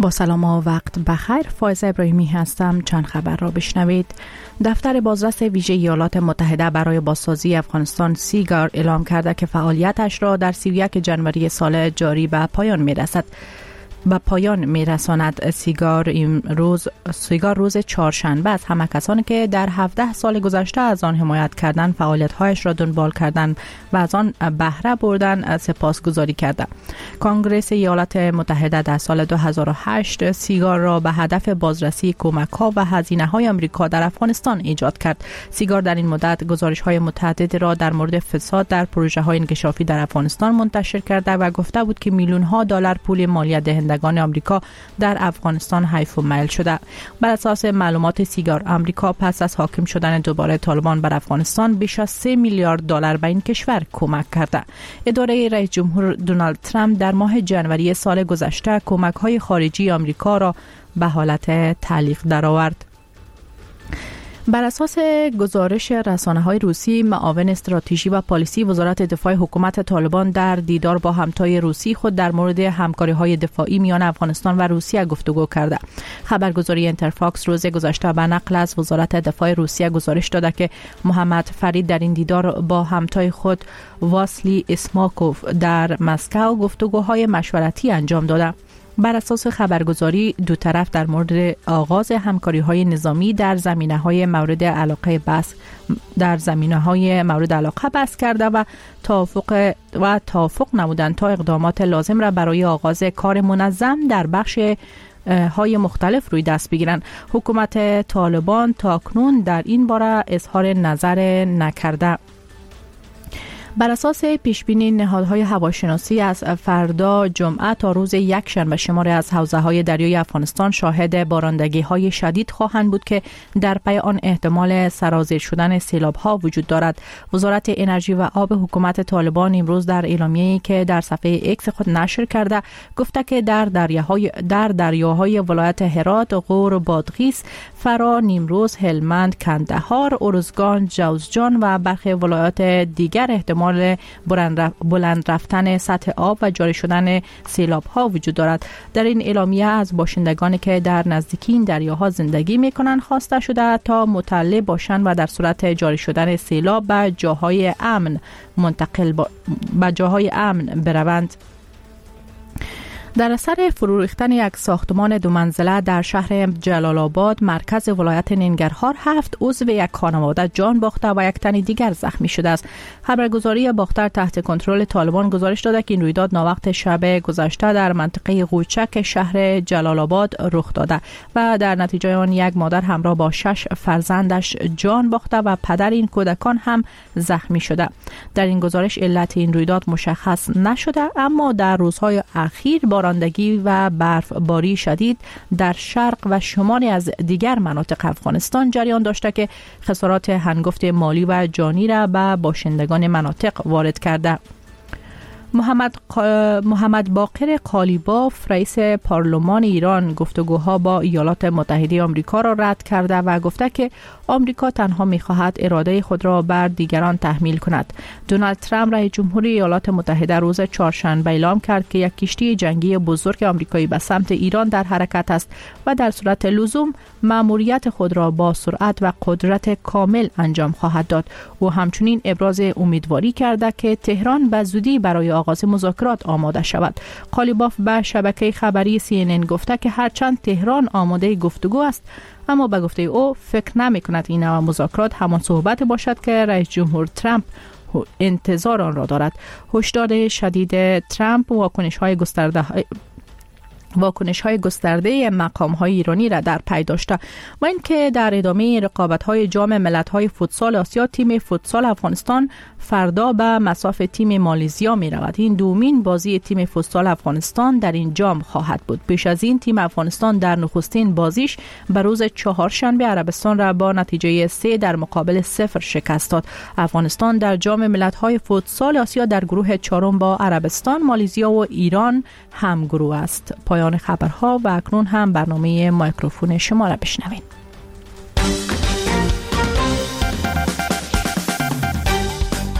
با سلام و وقت بخیر. فائزه ابراهیمی هستم. چند خبر را بشنوید. دفتر بازرس ویژه ایالات متحده برای بازسازی افغانستان سیگار اعلام کرده که فعالیتش را در 31 جنوری سال جاری به پایان میرساند. سیگار روز چهارشنبه از همه کسانی که در 17 سال گذشته از آن حمایت کردند، فعالیت‌هایش را دنبال کردند و از آن بهره بردن سپاسگزاری کرده. کنگره ایالات متحده در سال 2008 سیگار را به هدف بازرسی کمک‌ها و هزینه‌های آمریکا در افغانستان ایجاد کرد. سیگار در این مدت گزارش‌های متعددی را در مورد فساد در پروژه‌های انکشافی در افغانستان منتشر کرده و گفته بود که میلیون‌ها دلار پول مالیات دهندگان آمریکا در افغانستان حیف و میل شده. بر اساس معلومات سیگار، آمریکا پس از حاکم شدن دوباره طالبان بر افغانستان بیش از 3 میلیارد دلار به این کشور کمک کرده. اداره رئیس جمهور دونالد ترامپ در ماه جنوری سال گذشته کمک‌های خارجی آمریکا را به حالت تعلیق درآورد. بر اساس گزارش رسانه‌های روسی، معاون استراتژی و پالیسی وزارت دفاع حکومت طالبان در دیدار با همتای روسی خود در مورد همکاری‌های دفاعی میان افغانستان و روسیه گفتگو کرده. خبرگزاری اینترفاکس روز گذشته به نقل از وزارت دفاع روسیه گزارش داده که محمد فرید در این دیدار با همتای خود واسلی اسماکوف در مسکو گفتگوهای مشورتی انجام داده. بر اساس خبرگزاری، دو طرف در مورد آغاز همکاری‌های نظامی در زمینه‌های مورد علاقه بحث کرده و توافق نمودند تا اقدامات لازم را برای آغاز کار منظم در بخش های مختلف روی دست بگیرند. حکومت طالبان تاکنون در این باره اظهار نظر نکرده. بر اساس پیشبینی نهادهای هواشناسی، از فردا جمعه تا روز یکشنبه شماری از حوزه‌های دریای افغانستان شاهد بارندگی‌های شدید خواهند بود که در پی آن احتمال سرازیر شدن سیلاب‌ها وجود دارد. وزارت انرژی و آب حکومت طالبان امروز در اعلامیه‌ای که در صفحه ایکس خود نشر کرده گفته که در دریاهای ولایت هرات، غور، بادغیس، فرا، نیمروز، هلمند، کندهار، ارزگان، جوزجان و برخی ولایات دیگر احتمال بلند رفتن سطح آب و جاری شدن سیلاب ها وجود دارد. در این اعلامیه از باشندگانی که در نزدیکی این دریاها زندگی می کنند خواسته شده تا مطلع باشند و در صورت جاری شدن سیلاب به جاهای امن بروند. در اثر فرو ریختن یک ساختمان 2 منزله در شهر جلال آباد، مرکز ولایت ننگرهار، 7 عضو یک خانواده جان باخته و یک تن دیگر زخمی شده است. خبرگزاری باختر تحت کنترل طالبان گزارش داده که این رویداد ناوقت شب گذشته در منطقه قوچک شهر جلال آباد رخ داده و در نتیجه آن یک مادر همراه با 6 فرزندش جان باخته و پدر این کودکان هم زخمی شده. در این گزارش علت این رویداد مشخص نشده، اما در روزهای اخیر بارندگی و برفباری شدید در شرق و شمالی از دیگر مناطق افغانستان جریان داشته که خسارات هنگفت مالی و جانی را به باشندگان مناطق وارد کرده. محمد باقر قالیباف، رئیس پارلمان ایران، گفتگوها با ایالات متحده آمریکا را رد کرده و گفته که آمریکا تنها می‌خواهد اراده خود را بر دیگران تحمیل کند. دونالد ترامپ، رئیس جمهور ایالات متحده، روز چهارشنبه اعلام کرد که یک کشتی جنگی بزرگ آمریکایی به سمت ایران در حرکت است و در صورت لزوم مأموریت خود را با سرعت و قدرت کامل انجام خواهد داد. او همچنین ابراز امیدواری کرده که تهران به زودی برای آغاز مذاکرات آماده شود. قالیباف به شبکه خبری CNN گفته که هرچند تهران آماده گفتگو است، اما به گفته او فکر نمی کند این نوع مذاکرات همان صحبت باشد که رئیس جمهور ترامپ انتظار آن را دارد. هشدار شدید ترامپ واکنش های گسترده مقام های ایرانی را در پی داشته و اینکه در ادامه رقابت های جام ملت های فوتسال آسیا، تیم فوتسال افغانستان فردا به مصاف تیم مالزیا می رود. این دومین بازی تیم فوتسال افغانستان در این جام خواهد بود. پیش از این تیم افغانستان در نخستین بازیش به روز چهارشنبه عربستان را با نتیجه 3 در مقابل 0 شکست داد. افغانستان در جام ملت های فوتسال آسیا در گروه 4 با عربستان، مالزیا و ایران هم گروه است. پایان خبرها و اکنون هم برنامه مایکروفون شما را بشنوید.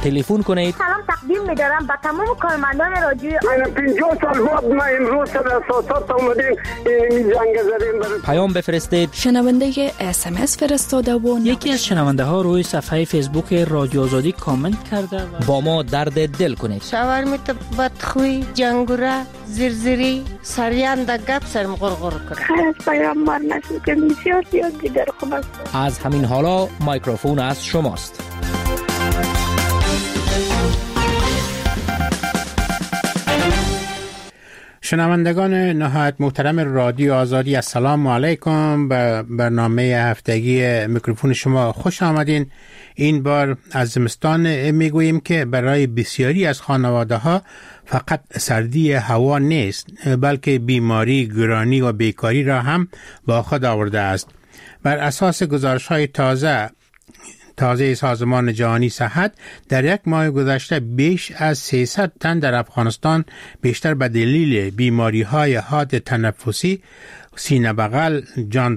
تلفن کنید. سلام تقدیم می‌دارم به تمام کارمندان رادیو. 50 سال بعد ما امروز سر اساسات اومدیم این جنگ زدیم. پیام بفرستید. شنونده SMS فرستاده و یکی از شنونده ها روی صفحه فیسبوک رادیو آزادی کامنت کرده و با ما درد دل کنید. شاورمیت بدخوی، جنگوره، زرزری، سریان دا گپ سرم غرغر کرد. خیلی از پیامبر نشد که بسیار دیگر خوب است. از همین حالا میکروفون از شماست. شنوندگان نهایت محترم رادیو آزادی، السلام علیکم. به برنامه هفتگی میکروفون شما خوش آمدین. این بار از زمستان میگوییم که برای بسیاری از خانواده ها فقط سردی هوا نیست، بلکه بیماری، گرانی و بیکاری را هم با خود آورده است. بر اساس گزارش های تازه سازمان جهانی صحت، در یک ماه گذشته بیش از 300 تن در افغانستان بیشتر به دلیل بیماری های حاد تنفسی سینه بغل جان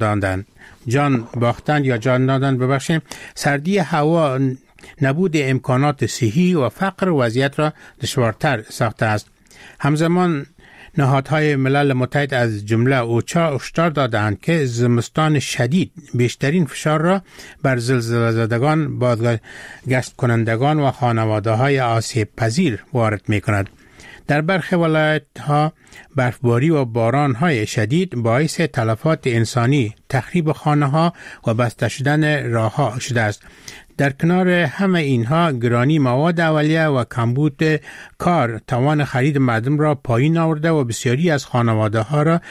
دادند. سردی هوا، نبود امکانات صحی و فقر وضعیت را دشوارتر ساخته است. همزمان نهادهای ملل متحد از جمله اوچا هشدار دادند که زمستان شدید بیشترین فشار را بر زلزله زدگان، بازگشت کنندگان و خانواده های آسیب پذیر وارد می کند. در برخی ولایت‌ها برفباری و باران‌های شدید باعث تلفات انسانی، تخریب خانه‌ها و بسته شدن راه‌ها شده است. در کنار همه اینها گرانی مواد اولیه و کمبود کار توان خرید مردم را پایین آورده و بسیاری از خانواده‌ها را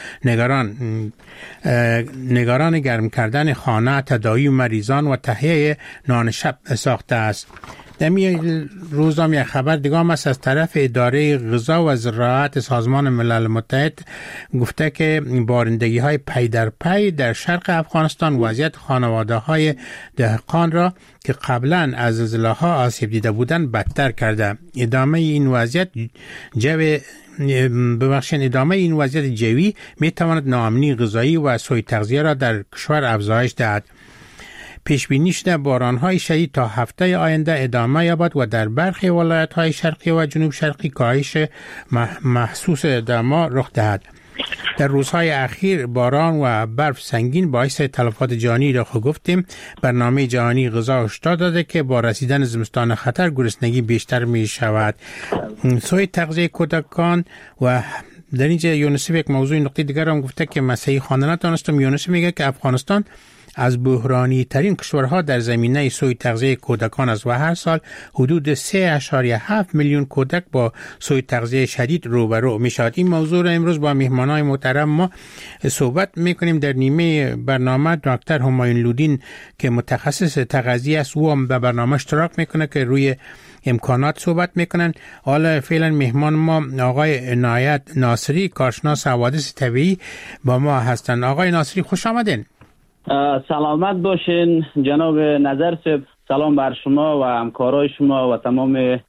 نگران گرم کردن خانه، تداوی مریضان و تهیه نان شب ساخته است. در روزام یک خبر دیگه است از طرف اداره غذا و زراعت سازمان ملل متحد گفته که بارندگی های پی در پی در شرق افغانستان وضعیت خانواده های دهقان را که قبلا از زلزله ها آسیب دیده بودند بدتر کرده. ادامه این وضعیت جوی می تواند ناامنی غذایی و سوء تغذیه را در کشور افزایش دهد. پیش بینی شده باران‌های شدید تا هفته آینده ادامه یابد و در برخی ولایت‌های شرقی و جنوب شرقی کاهش محسوس دما رخ دهد. در روزهای اخیر باران و برف سنگین باعث تلفات جانی را گفتیم. برنامه جهانی غذا هشدار داده که با رسیدن زمستان خطر گرسنگی بیشتر می شود. سوء تغذیه کودکان و در اینجا یونسف یک موضوع نقطه دیگر هم گفته که مسیحی خواندن دانستم. یونسف میگه که افغانستان از بحرانی ترین کشورها در زمینه سوء تغذیه کودکان است و هر سال حدود 3.7 میلیون کودک با سوء تغذیه شدید روبرو می شود. این موضوع را امروز با مهمانان محترم ما صحبت می کنیم. در نیمه برنامه دکتر همایون لودین که متخصص تغذیه است، او هم به برنامه اشتراک میکنه که روی امکانات صحبت میکنن. حالا فعلا مهمان ما آقای عنایت ناصری، کارشناس حوادث طبیعی با ما هستند. آقای ناصری خوش آمدین. سلامت باشین جناب نظر صاحب. سلام بر شما و همکارای شما و تمام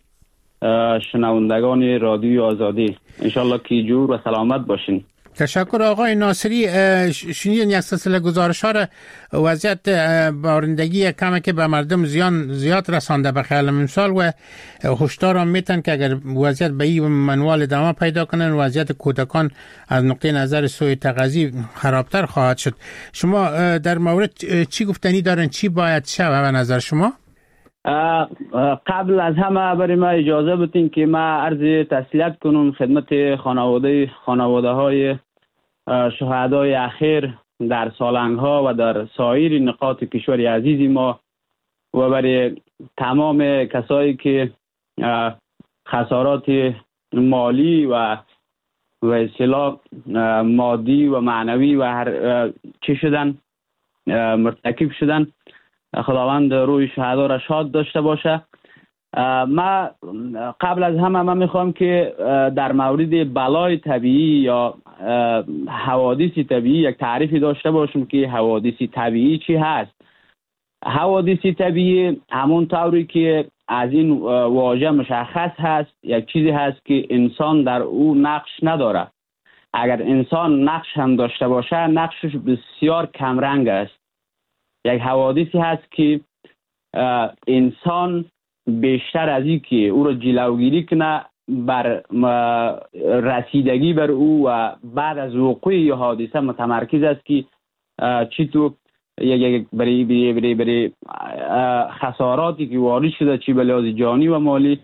شنوندگان رادیو آزادی. انشالله که جور و سلامت باشین. تشکر آقای ناصری. شنیدین یک سلسله گزارش ها را وضعیت بارندگی کمی که به مردم زیاد رسانده به خیال امسال و هشدار هم میتن که اگر وضعیت به این منوال ادامه پیدا کنن وضعیت کودکان از نقطه نظر سوء تغذیه خرابتر خواهد شد. شما در مورد چی گفتنی دارن؟ چی باید شود به نظر شما؟ قبل از همه برای ما اجازه بدین که ما عرض تسلیت کنم خدمت خانواده های شهدای اخیر در سالنگ ها و در سایر نقاط کشور عزیز ما و برای تمام کسایی که خسارات مالی و اصطلاح مادی و معنوی و هر چی شدن مرتکب شدن. خداوند روی شهدا را شاد داشته باشه. ما قبل از همه من میخوام که در مورد بلای طبیعی یا حوادث طبیعی یک تعریفی داشته باشم که حوادث طبیعی چی هست. حوادث طبیعی همون طوری که از این واژه مشخص هست یک چیزی هست که انسان در او نقش نداره. اگر انسان نقش هم داشته باشه نقشش بسیار کمرنگ است. یک حوادثی هست که انسان بیشتر از این که او را جلوگیری کنه بر رسیدگی بر او و بعد از وقوع حادثه متمرکز است که چطور یک بری خساراتی که وارد شده چی به لحاظ جانی و مالی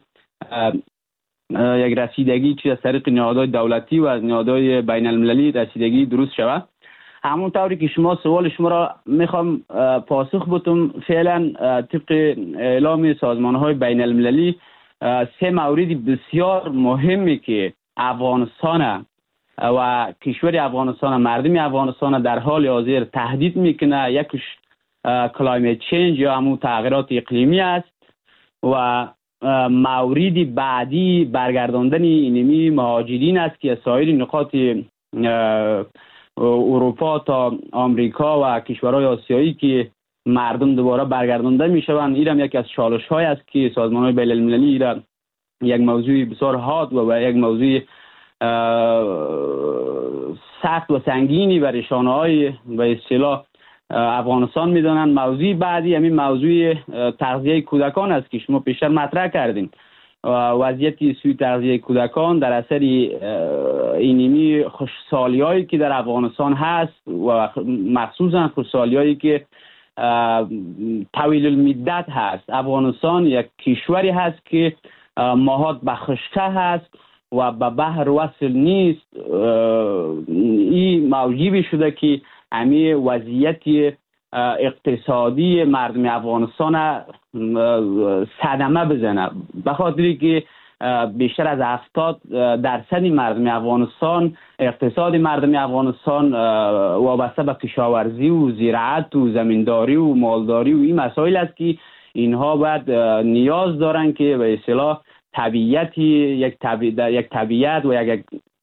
یک رسیدگی چی از طریق نهادهای دولتی و نهادهای بین المللی رسیدگی درست شود. همون طوری که شما سوال شما را میخوام پاسخ بدم، فعلا طبق اعلام سازمانهای بین المللی 3 مورد بسیار مهمی که افغانستان و کشور افغانستان، مردم افغانستان در حال حاضر تهدید میکنه، یکیش کلایمت چینج یا همون تغییرات اقلیمی است و مورد بعدی برگرداندن اینمی مهاجرین است که سایر نقاط اروپا تا آمریکا و کشورهای آسیایی که مردم دوباره برگردانده میشوند. این هم یکی از چالش های است که سازمان‌های بین المللی را یک موضوع بسیار حاد و یک موضوع سخت و سنگینی بر شانه‌های به اصطلاح افغانستان میدانند. موضوع بعدی همین موضوع تغذیه کودکان است که شما پیشتر مطرح کردین. وضعیت سوی تغذیه کودکان در اثر اینمی خوشسالی‌هایی که در افغانستان هست و مخصوصا خوشسالی‌هایی که طویل المدت هست. افغانستان یک کشوری هست که ماهات به خشکه هست و به بحر وصل نیست. این موجب شده که همین وضعیت اقتصادی مردم افغانستان صدمه بزنه، به خاطری که بیشتر از 70% مردم افغانستان، اقتصاد مردم افغانستان وابسته به کشاورزی و زراعت و زمینداری و مالداری و این مسائل است که اینها باید نیاز دارن که به اصطلاح طبیعت یک طبیعت و یک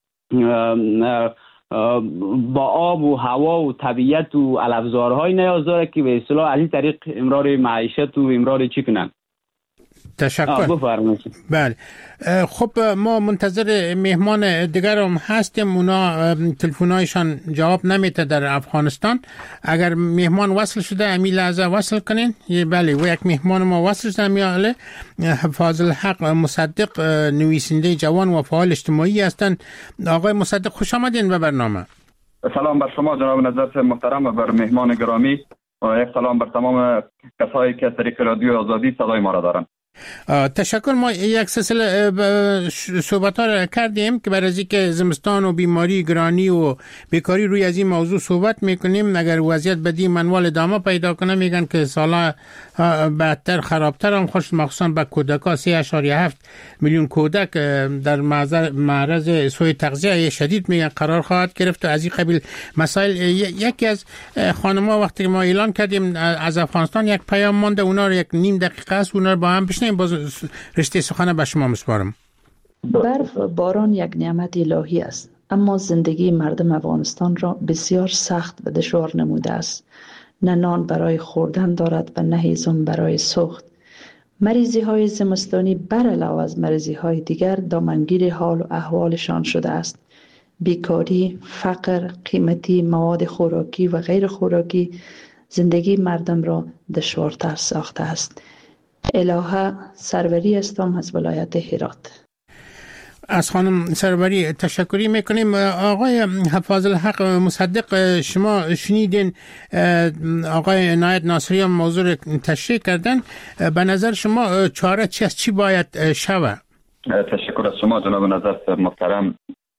با آب و هوا و طبیعت و علفزارهای نیاز داره که به اصطلاح از این طریق امرار معیشت و امرار چی کنن. تشکر. بله، خب ما منتظر مهمان دیگر هم هستیم. اونا تلفن‌هایشان جواب نمیده در افغانستان. اگر مهمان وصل شده امی لحظه وصل کنین. بله، و یک مهمان ما وصل شده امیاله فاضل حق مصدق، نویسنده جوان و فعال اجتماعی هستند. آقای مصدق خوش آمدین به برنامه. سلام بر شما جناب نظرت محترم و بر مهمان گرامی و یک سلام بر تمام کسایی که طریق رادیو آزادی صدای ما را دارند. تشکر. ما یک سلسله صحبت ها را کردیم که برای اینکه زمستان و بیماری، گرانی و بیکاری روی از این موضوع صحبت میکنیم. اگر وضعیت بدی منوال ادامه پیدا کنه میگن که سالا بدتر خرابتر هم خوش، مخصوصا به کودکا 3.7 میلیون کودک در معرض سوء تغذیه شدید میگن قرار خواهد گرفت و از این قبیل مسائل. یکی از خانم‌ها وقتی ما اعلان کردیم از افغانستان یک پیام مونده، اونا رو یک نیم دقیقه است اونا رو با هم بشنیم، باز رشته سخن به شما میسپارم. برف باران یک نعمت الهی است، اما زندگی مردم افغانستان را بسیار سخت و دشوار نموده است. نه نان برای خوردن دارد و نه هیزم برای سوخت. مریضی های زمستانی بر علاوه از مریضی های دیگر دامنگیر حال و احوالشان شده است. بیکاری، فقر، قیمتی مواد خوراکی و غیر خوراکی زندگی مردم را دشوارتر ساخته است. الهه سروری هستم از ولایت هرات. از خانم سروری تشکری میکنیم. آقای فاضل حق مصدق، شما شنیدین آقای عنایت ناصری هم موضوع تشریح کردن. به نظر شما چاره چی باید شود؟ تشکر از شما جناب نظر محترم.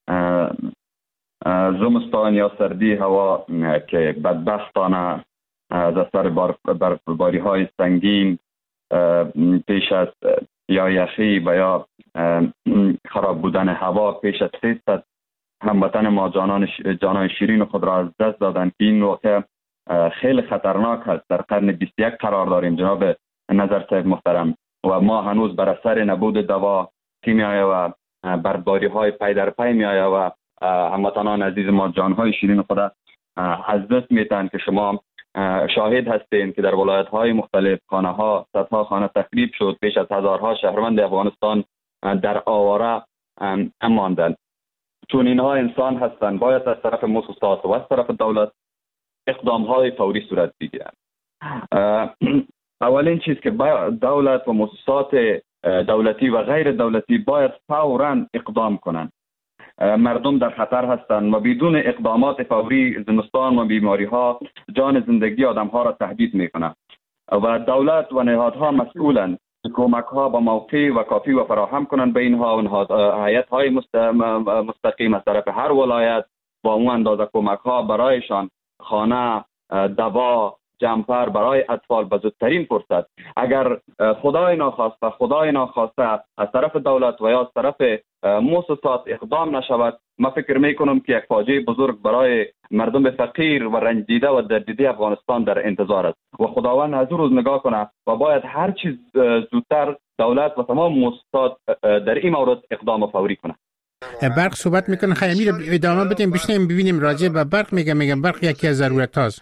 زمستان یا سردی هوا که بدبختانه از اثر برفباری های سنگین پیش از یا یخی و یا خراب بودن هوا پیش از 300 هموطن ما جانان شیرین خود را از دست دادند که این واقع خیلی خطرناک است. در قرن 21 قرار داریم جناب نظر صاحب محترم و ما هنوز بر اثر نبود دوا کیمیایی و برفباری های پی در پی می آید و هموطنان عزیز ما جانهای شیرین خود از دست میتن که شما شاهد هستین که در ولایت های مختلف خانه ها، صدها خانه تخریب شد، پیش از هزارها شهروند افغانستان در آواره ماندند. چون اینها انسان هستند باید از طرف مؤسسات و از طرف دولت اقدام های فوری صورت بگیرند. اولین چیز که دولت و مؤسسات دولتی و غیر دولتی باید فوراً اقدام کنند. مردم در خطر هستند و بدون اقدامات فوری زمستان و بیماری ها جان زندگی آدم ها را تهدید می کنند و دولت و نهادها مسئولند کمک ها با موقع و کافی و فراهم کنند به اینها و هیئت های مستقیم از طرف هر ولایت با اون اندازه کمک ها برایشان، خانه، دوا، جمپر برای اطفال به زودترین فرصت. اگر خدای ناخواسته از طرف دولت و یا از طرف مؤسسات اقدام نشود، من فکر میکنم که یک فاجعه بزرگ برای مردم فقیر و رنجیده و دردیده افغانستان در انتظار است و خداوند از روز نگاه کنه و باید هر چیز زودتر دولت و تمام مؤسسات در این مورد اقدام فوری کنه. برق صحبت میکنه. خیلی ادامه بدیم بشنیم ببینیم راجع به برق. میگم برق یکی از ضرورت هاست.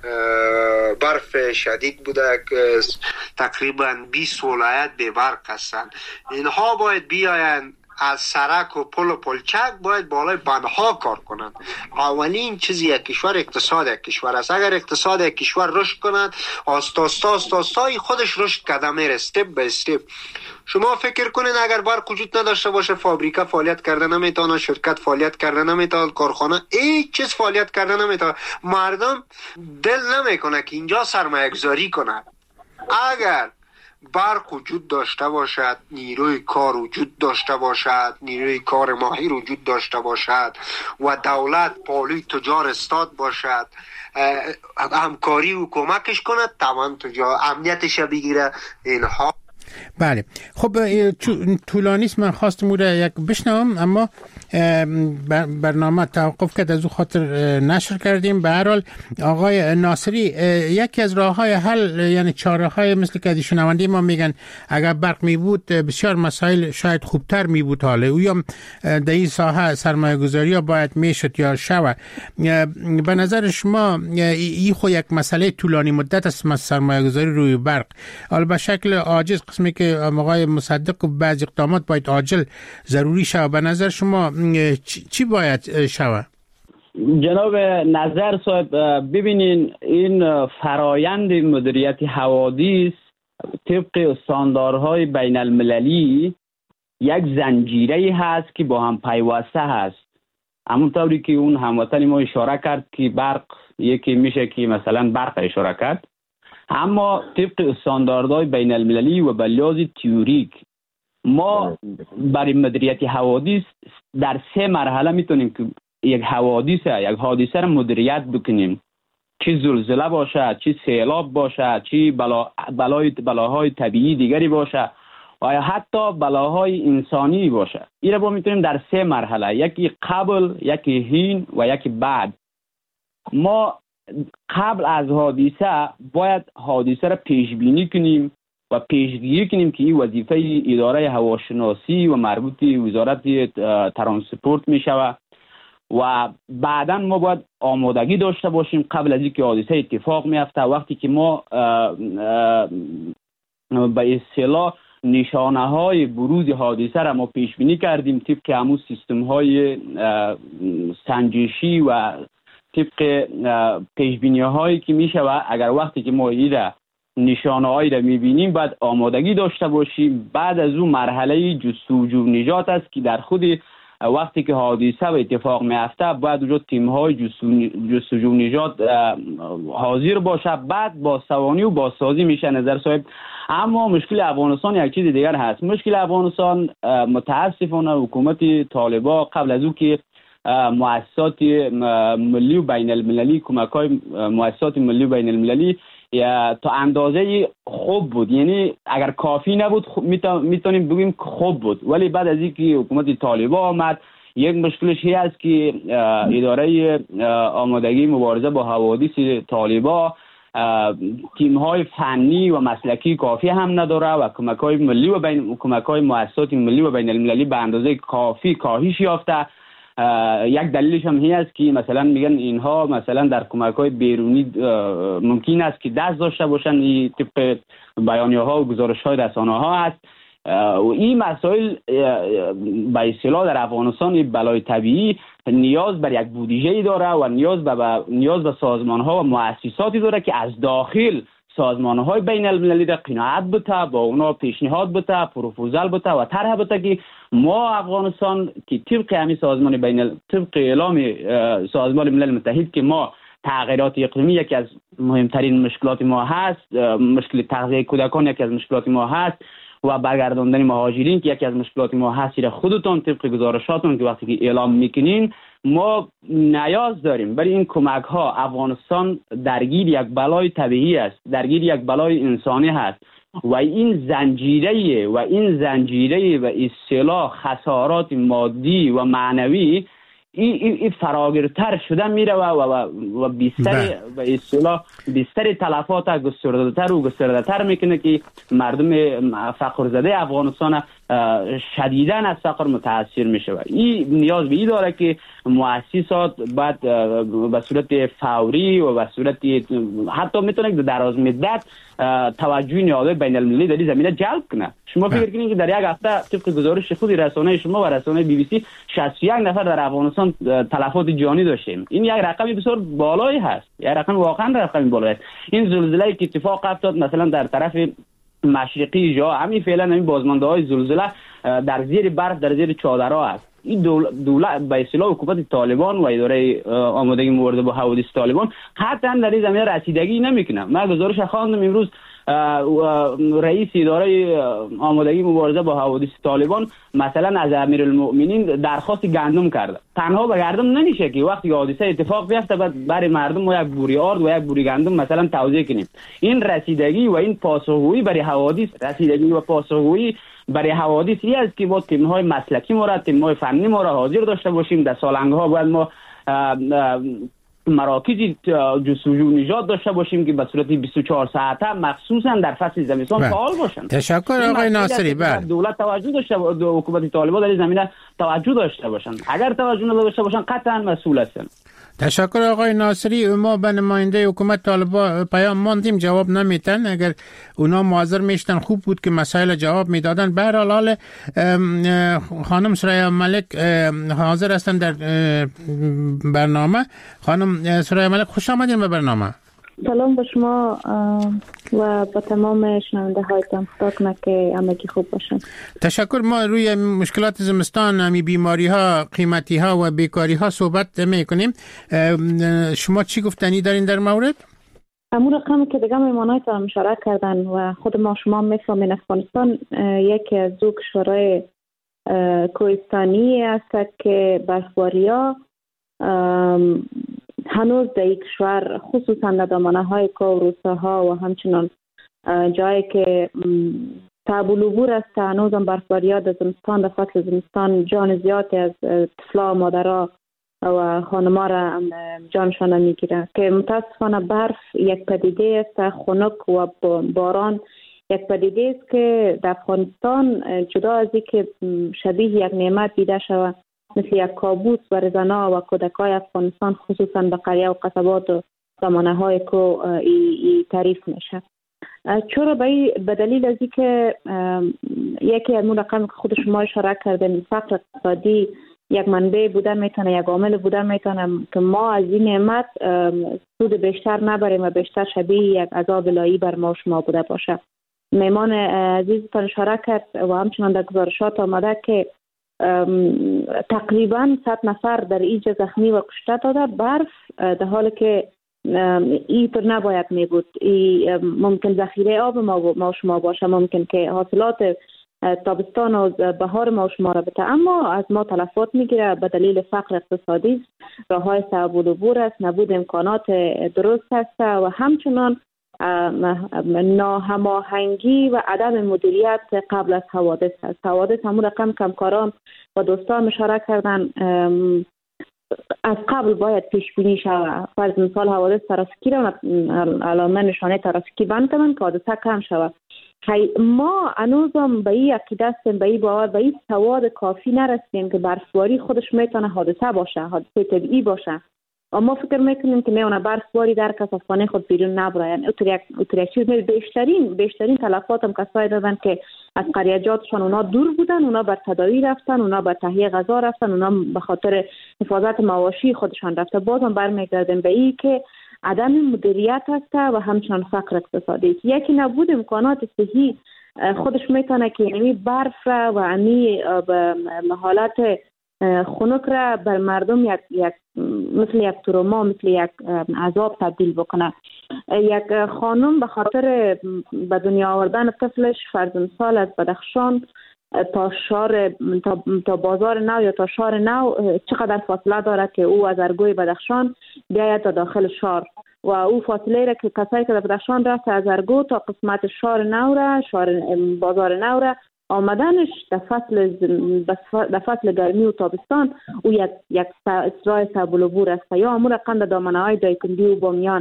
برف شدید بوده که تقریبا 20 ولایت به برق هستند. اینها باید بیاین از سرک و پل و پلچک باید بالای بندها کار کنند. اولین چیزی یک کشور اقتصاد یک کشور است. اگر اقتصاد یک کشور رشد کند آستای خودش رشد کرده میره استپ به استپ. شما فکر کنین اگر برق وجود نداشته باشه فابریکه فعالیت کرده نمیتونه، شرکت فعالیت کرده نمیتونه، کارخانه هیچ چیز فعالیت کرده نمیتونه. مردم دل نمیکنه که اینجا سرمایه گذاری کنه. اگر برق وجود داشته باشد، نیروی کار وجود داشته باشد، نیروی کار ماهر وجود داشته باشد و دولت پالوی تجار استاد باشد، همکاری و کمکش کند تمام تجار امنیتش بگیره. اینها بله. خب طولانیست، من خواستم یک بشنوم اما برنامه توقف کرد، از او خاطر نشر کردیم. به هر حال آقای ناصری، یکی از راه‌های حل یعنی چاره‌های مثل که شنونده ما میگن اگر برق می بود بسیار مسائل شاید خوبتر می بود. حالا او یا در این ساحه سرمایه‌گذاری ها باید میشد یا شود. به نظر شما این خو یک مسئله طولانی مدت است سرمایه‌گذاری روی برق، حالا به شکل عاجز قسمی که آقای مصدق و بعض اقدامات باید عاجل ضروری شود. به نظر شما چی باید شود؟ جناب نظر صاحب، ببینین این فرایند مدیریت حوادث طبق استانداردهای بین المللی یک زنجیره هست که با هم پیوسته هست. همونطوری که اون هموطن ما اشاره کرد که برق یکی میشه که مثلا برق اشاره کرد، اما طبق استانداردهای بین المللی و به لحاظ تئوریک ما برای مدیریت حوادث در 3 مرحله میتونیم که یک حادثه را مدیریت بکنیم. چه زلزله باشه، چه سیلاب باشه، چه بلاهای طبیعی دیگری باشه و یا حتی بلاهای انسانی باشه. این را میتونیم در 3 مرحله، یکی قبل، یکی حین و یکی بعد. ما قبل از حادثه باید حادثه را پیش بینی کنیم و پیشگیری کنیم که این وظیفه اداره هواشناسی و مربوط وزارت ترانسپورت می شود و بعدا ما باید آمادگی داشته باشیم قبل از اینکه حادثه اتفاق میفته. وقتی که ما به اصطلاح نشانه های بروز حادثه را ما پیش بینی کردیم طبق همون سیستم های سنجشی و طبق پیش بینی هایی که می شود، اگر وقتی که ما این نشانه هایی را می بینیم باید آمادگی داشته باشیم. بعد از اون مرحله جستجو نجات است که در خود وقتی که حادثه و اتفاق میفته باید اونجا تیم های جستجو نجات حاضر باشه. بعد با سوانی و بازسازی میشه. نظر صاحب، اما مشکل افغانستان یک چیز دیگر هست. مشکل افغانستان متاسفانه حکومت طالبان قبل از او که مؤسسات ملی و بین المللی کمک‌های مؤسسات ملی و بین المللی تا اندازه خوب بود، یعنی اگر کافی نبود میتونیم بگیم خوب بود، ولی بعد از اینکه حکومت طالبان آمد یک مشکلش هی است که اداره آمادگی مبارزه با حوادث طالبان تیم‌های فنی و مسلکی کافی هم نداره و کمک‌های مؤسسات ملی و بین المللی به اندازه کافی کاهش یافته. یک دلیلش هم هی است که مثلا میگن اینها مثلا در کمک‌های بیرونی ممکن است که دست داشته باشن، این طبق بیانیه‌ها و گزارش‌های رسانه‌ها است و این مسائل به اصطلاح در افغانستان بلای طبیعی نیاز بر یک بودجه داره و نیاز به سازمان‌ها و مؤسساتی داره که از داخل سازمان‌های بین المللی را قناعت بده، با اونا پیشنهاد بده، پروپوزال بده و طرح بده که ما افغانستان که طبق همین سازمان طبق اعلام سازمان ملل متحد که ما تغییرات اقلیمی یکی از مهمترین مشکلات ما هست، مشکل تغذیه کودکان یکی از مشکلات ما هست و برگرداندن مهاجرین که یکی از مشکلات ما هست، را خودتون طبق گزارشاتون که وقتی که اعلام میکنین ما نیاز داریم. برای این کمک ها افغانستان درگیر یک بلای طبیعی است، درگیر یک بلای انسانی هست و این زنجیره و اصطلاح خسارات مادی و معنوی این فراگیرتر شده میره و بیشتر تلفات گسترده‌تر میکنه که مردم فقر زده افغانستان شدیداً از فقر متاثر میشه. این نیاز به این داره که مؤسسات باید به صورت فوری و به صورت حتی میتونه که دراز مدت توجه نهادهای بین المللی در این زمینه جلب کنه. شما فکر کنید که در یک هفته طبق گزارش خود رسانه شما و رسانه BBC 61 نفر در افغانستان تلفات جانی داشتیم. این یک رقم بسیار بالایی هست، یک رقم واقعا رقم بالایی است. این زلزله‌ای که اتفاق افتاد مثلا در طرف مشرقی جا همین فعلا همین بازمانده‌های زلزله در زیر برف در زیر چادرها است. این دولت به اصطلاح حکومت طالبان و اداره آمادگی مبارزه با حوادث طالبان قطعا در این زمینه رسیدگی نمیکنه. من گزارش خواندم امروز رئیس اداره آمادگی مبارزه با حوادث طالبان مثلا از امیرالمؤمنین درخواست گندم کرده. تنها به گندم نمیشه که وقتی حادثه اتفاق بیفته برای مردم ما یک بوری آرد و یک بوری گندم مثلا توزیع کنیم. این رسیدگی و این پاسخگویی برای حوادث، رسیدگی و پاسخگویی برای حوادث این است که با تیم‌های مسلکی ما را، تیم‌های فنی ما را حاضر داشته باشیم. در سالنگ‌ها باید ما مراکز جستجو نجات داشته باشیم که به صورت 24 ساعته مخصوصا در فصل زمستان فعال باشن. تشکر آقای ناصری. دولت توجه داشته، حکومت طالبان در این زمینه توجه داشته باشن. اگر توجه نداشته باشن قطعا مسئول هستن. تشکر آقای ناصری. ما به نماینده حکومت طالبان پیام ماندیم، جواب نمیتن. اگر اونا حاضر میشتن خوب بود که مسائل جواب میدادن. به هر حال خانم سریا ملک حاضر هستن در برنامه. خانم سریا ملک خوش آمدین به برنامه. سلام به شما و به تمام شنونده هایتان. خدا کنه که همگی خوب باشن. تشکر. ما روی مشکلات زمستان، همی بیماری ها، قیمتی ها و بیکاری ها صحبت میکنیم. شما چی گفتنی دارین در مورد؟ امور رقمی که دیگه میمانایتان اشاره کردن و خود ما شما میفهمین افغانستان یکی از دو کشورهای کوهستانی است که برفباری ها هنوز در یک کشور خصوصا در دامنه‌های کوه و روستاها و همچنان جایی که صعب العبور است، هنوز هم برفباری‌ها در زمستان، در فصل زمستان جان زیادی از طفلا و مادرها و خانم‌ها را جانشان میگیره که متاسفانه برف یک پدیده است، خنک و باران یک پدیده است که در افغانستان جدا از اینکه شبیه یک نعمت دیده شود مثل یک کابوس برای زنها و کودکای افغانستان خصوصا به قریه و قصبات و زمانه‌های کو تعریف میشه. چرا به دلیل از اینکه یکی از اون رقم که خود شما اشاره کردین، فقر اقتصادی یک منبع بودن میتونه، یک عامل بودن میتونه که ما از این نعمت سود بیشتر نبریم و بیشتر شبیه یک عذاب الهی بر ما شما بوده باشه. میمان عزیزتان اشاره کرد و همچنان در گزارشات آمده که تقریبا 100 نفر در اینجا زخمی و کشته داده. برف در حالی که اینطور نباید می بود. ممکن ذخیره آب ما شما باشه، ممکن که حاصلات تابستان و بهار ما شما را بده، اما از ما تلفات میگیره به دلیل فقر اقتصادی، راههای صعب العبور است، نبود امکانات درست است و همچنان ناهماهنگی و عدم مدیریت قبل از حوادث است. حوادث همون رقم کمکاران و دوستان اشاره کردن از قبل باید پیش بینی شود. فرض مثال حوادث ترافیکی را علامه نشانه ترافیکی بند کنن که حادثه کم شود. ما هنوزم به این عقیده هستیم، به این باور، به این سواد کافی نرسیدیم که برفباری خودش میتونه حادثه باشه، حادثه طبیعی باشه. اما فکر میکنیم که میونه برفباری در کس از خانه خود بیرون نبره. یعنی اتریکچیز بیشترین تلفات هم کسایی دادن که از قریجاتشان اونا دور بودن، اونا بر تداوی رفتن، اونا بر تهیه غذا رفتن، اونا به خاطر حفاظت مواشی خودشان رفته. بازم برمیگردیم به این که عدم مدیریت است و همچنان فقر اقتصادی است. یکی نبود امکانات صحی خودش میتونه که اینمی برف و امی حالت خنک را بر مردم مثل یک تروما، مثل یک عذاب تبدیل بکنه. یک خانم به خاطر به دنیا آوردن طفلش فرزندسال از بدخشان تا بازار نو یا تا شهر نو چقدر فاصله داره که او از ارگوی بدخشان بیاید تا داخل شهر و او فاصله را که کسایی که در بدخشان رفته از ارگو تا قسمت شهر نو را، شهر بازار نو را آمدنش در فصل گرمی و تابستان او یک اسرای سبولوبور است یا امور قند دامنه های دایکندی و بامیان.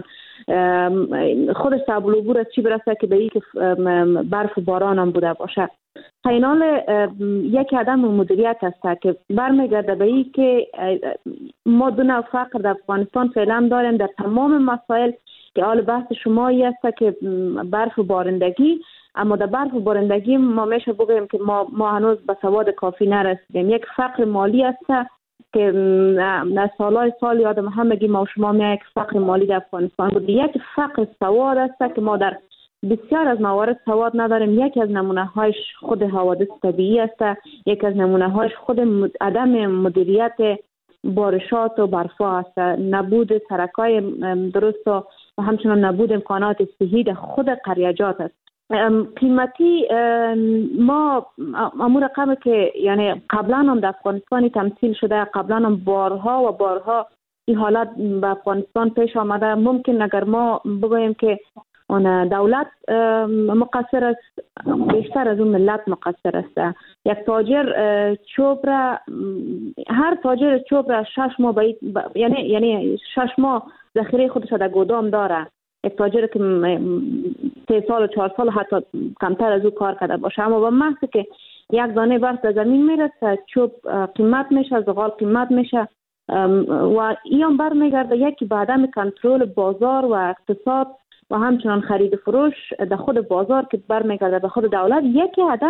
خودش سبولوبور است چی برسه که به این که برف و باران هم بوده باشه. اینال یک عدم مدیریت است که برمیگرده به این که ما دو نوع فقر در افغانستان فعلا داریم در تمام مسائل که حال بحث شمایی است که برف و بارندگی. اما در برف و بارندگی ما میشه بگوییم که ما هنوز به سواد کافی نرسیدیم. یک فقر مالی است که در سال یادم همگی ما و شما یک فقر مالی در افغانستان بود. یک فقر سواد است که ما در بسیار از موارد سواد نداریم. یکی از نمونه هایش خود حوادث طبیعی است، یکی از نمونه هایش خود عدم مدیریت بارشات و برفا است، نبود سرکای درست و همچنان نبود امکانات صحی در خود قریجات است. قیمتی ما امور رقمی که یعنی قبلا هم در افغانستان تمثیل شده، قبلا هم بارها این حالت به افغانستان پیش آمده. ممکن اگر ما بگوییم که اون دولت مقصر است، بیشتر از اون ملت مقصر است. یک تاجر چوب را، هر تاجر چوب را 6 ماه یعنی 6 ماه ذخیره خودش در گودام داره. یک تاجر که 3 سال و 4 سال حتی کمتر از او کار کرده باشه، اما به محض که یک دانه برف در زمین میرسه چوب قیمت میشه، زغال قیمت میشه و این برمیگرده یکی به عدم کنترل بازار و اقتصاد و همچنان خرید فروش در خود بازار که برمیگرده به خود دولت. یکی عدم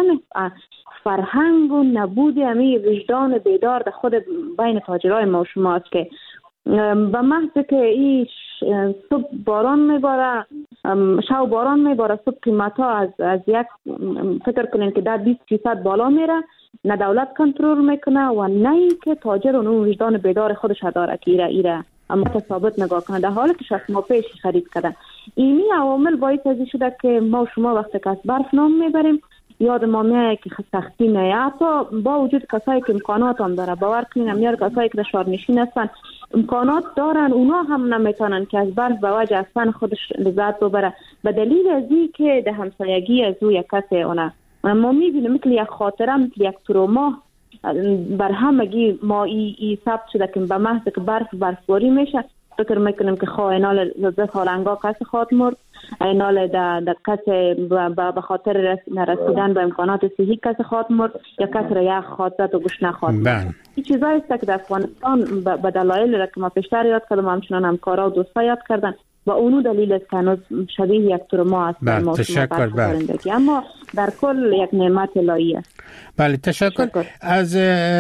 فرهنگ و نبود همی وجدان بیدار در خود بین تاجرای ما و شماست که به محض که این صبح باران میباره، شب باران میباره، صبح قیمت ها از یک فکر کنین که در 20% بالا میره، نه دولت کنترل میکنه و نه ای که تاجر اون وجدان بیدار خودش داره که ایره اما ثابت نگاه کنه در حالی که 6 ماه پیش خرید کردن. اینی عوامل باعث ازی شده که ما و شما وقتی که از برف نام میبریم یاد ما میاد که سختی میاد. حتی با وجود کسایی که امکانات هم داره، باور کنین میار کسایی که در شهرنشین هستن امکانات دارن، اونا هم نمیتونن که از برف به وجه اصلا خودش لذت ببره به دلیل از این که در همسایگی از او یک کسی ما میبینیم مثل یک خاطره، مثل یک تروما بر همگی ما ای ثبت شده که به محض که برفباری میشه فکر میکنیم که اینال لذت حالنگا کسی خواهد مرد، اینال در کسی به خاطر نرسیدن به امکانات صحی کسی خواهد مرد یا کسی را یک خواهد زد و گوش نخواهد مرد. این چیزایی است که در افغانستان به دلایل را که ما پیشتر یاد کردم همچنان همکارا و دوستا یاد کردن و اونو دلیل است که هنوز شبیه یک تروما است. تشکر. اما در کل یک نعمت الهی است. بله تشکر. از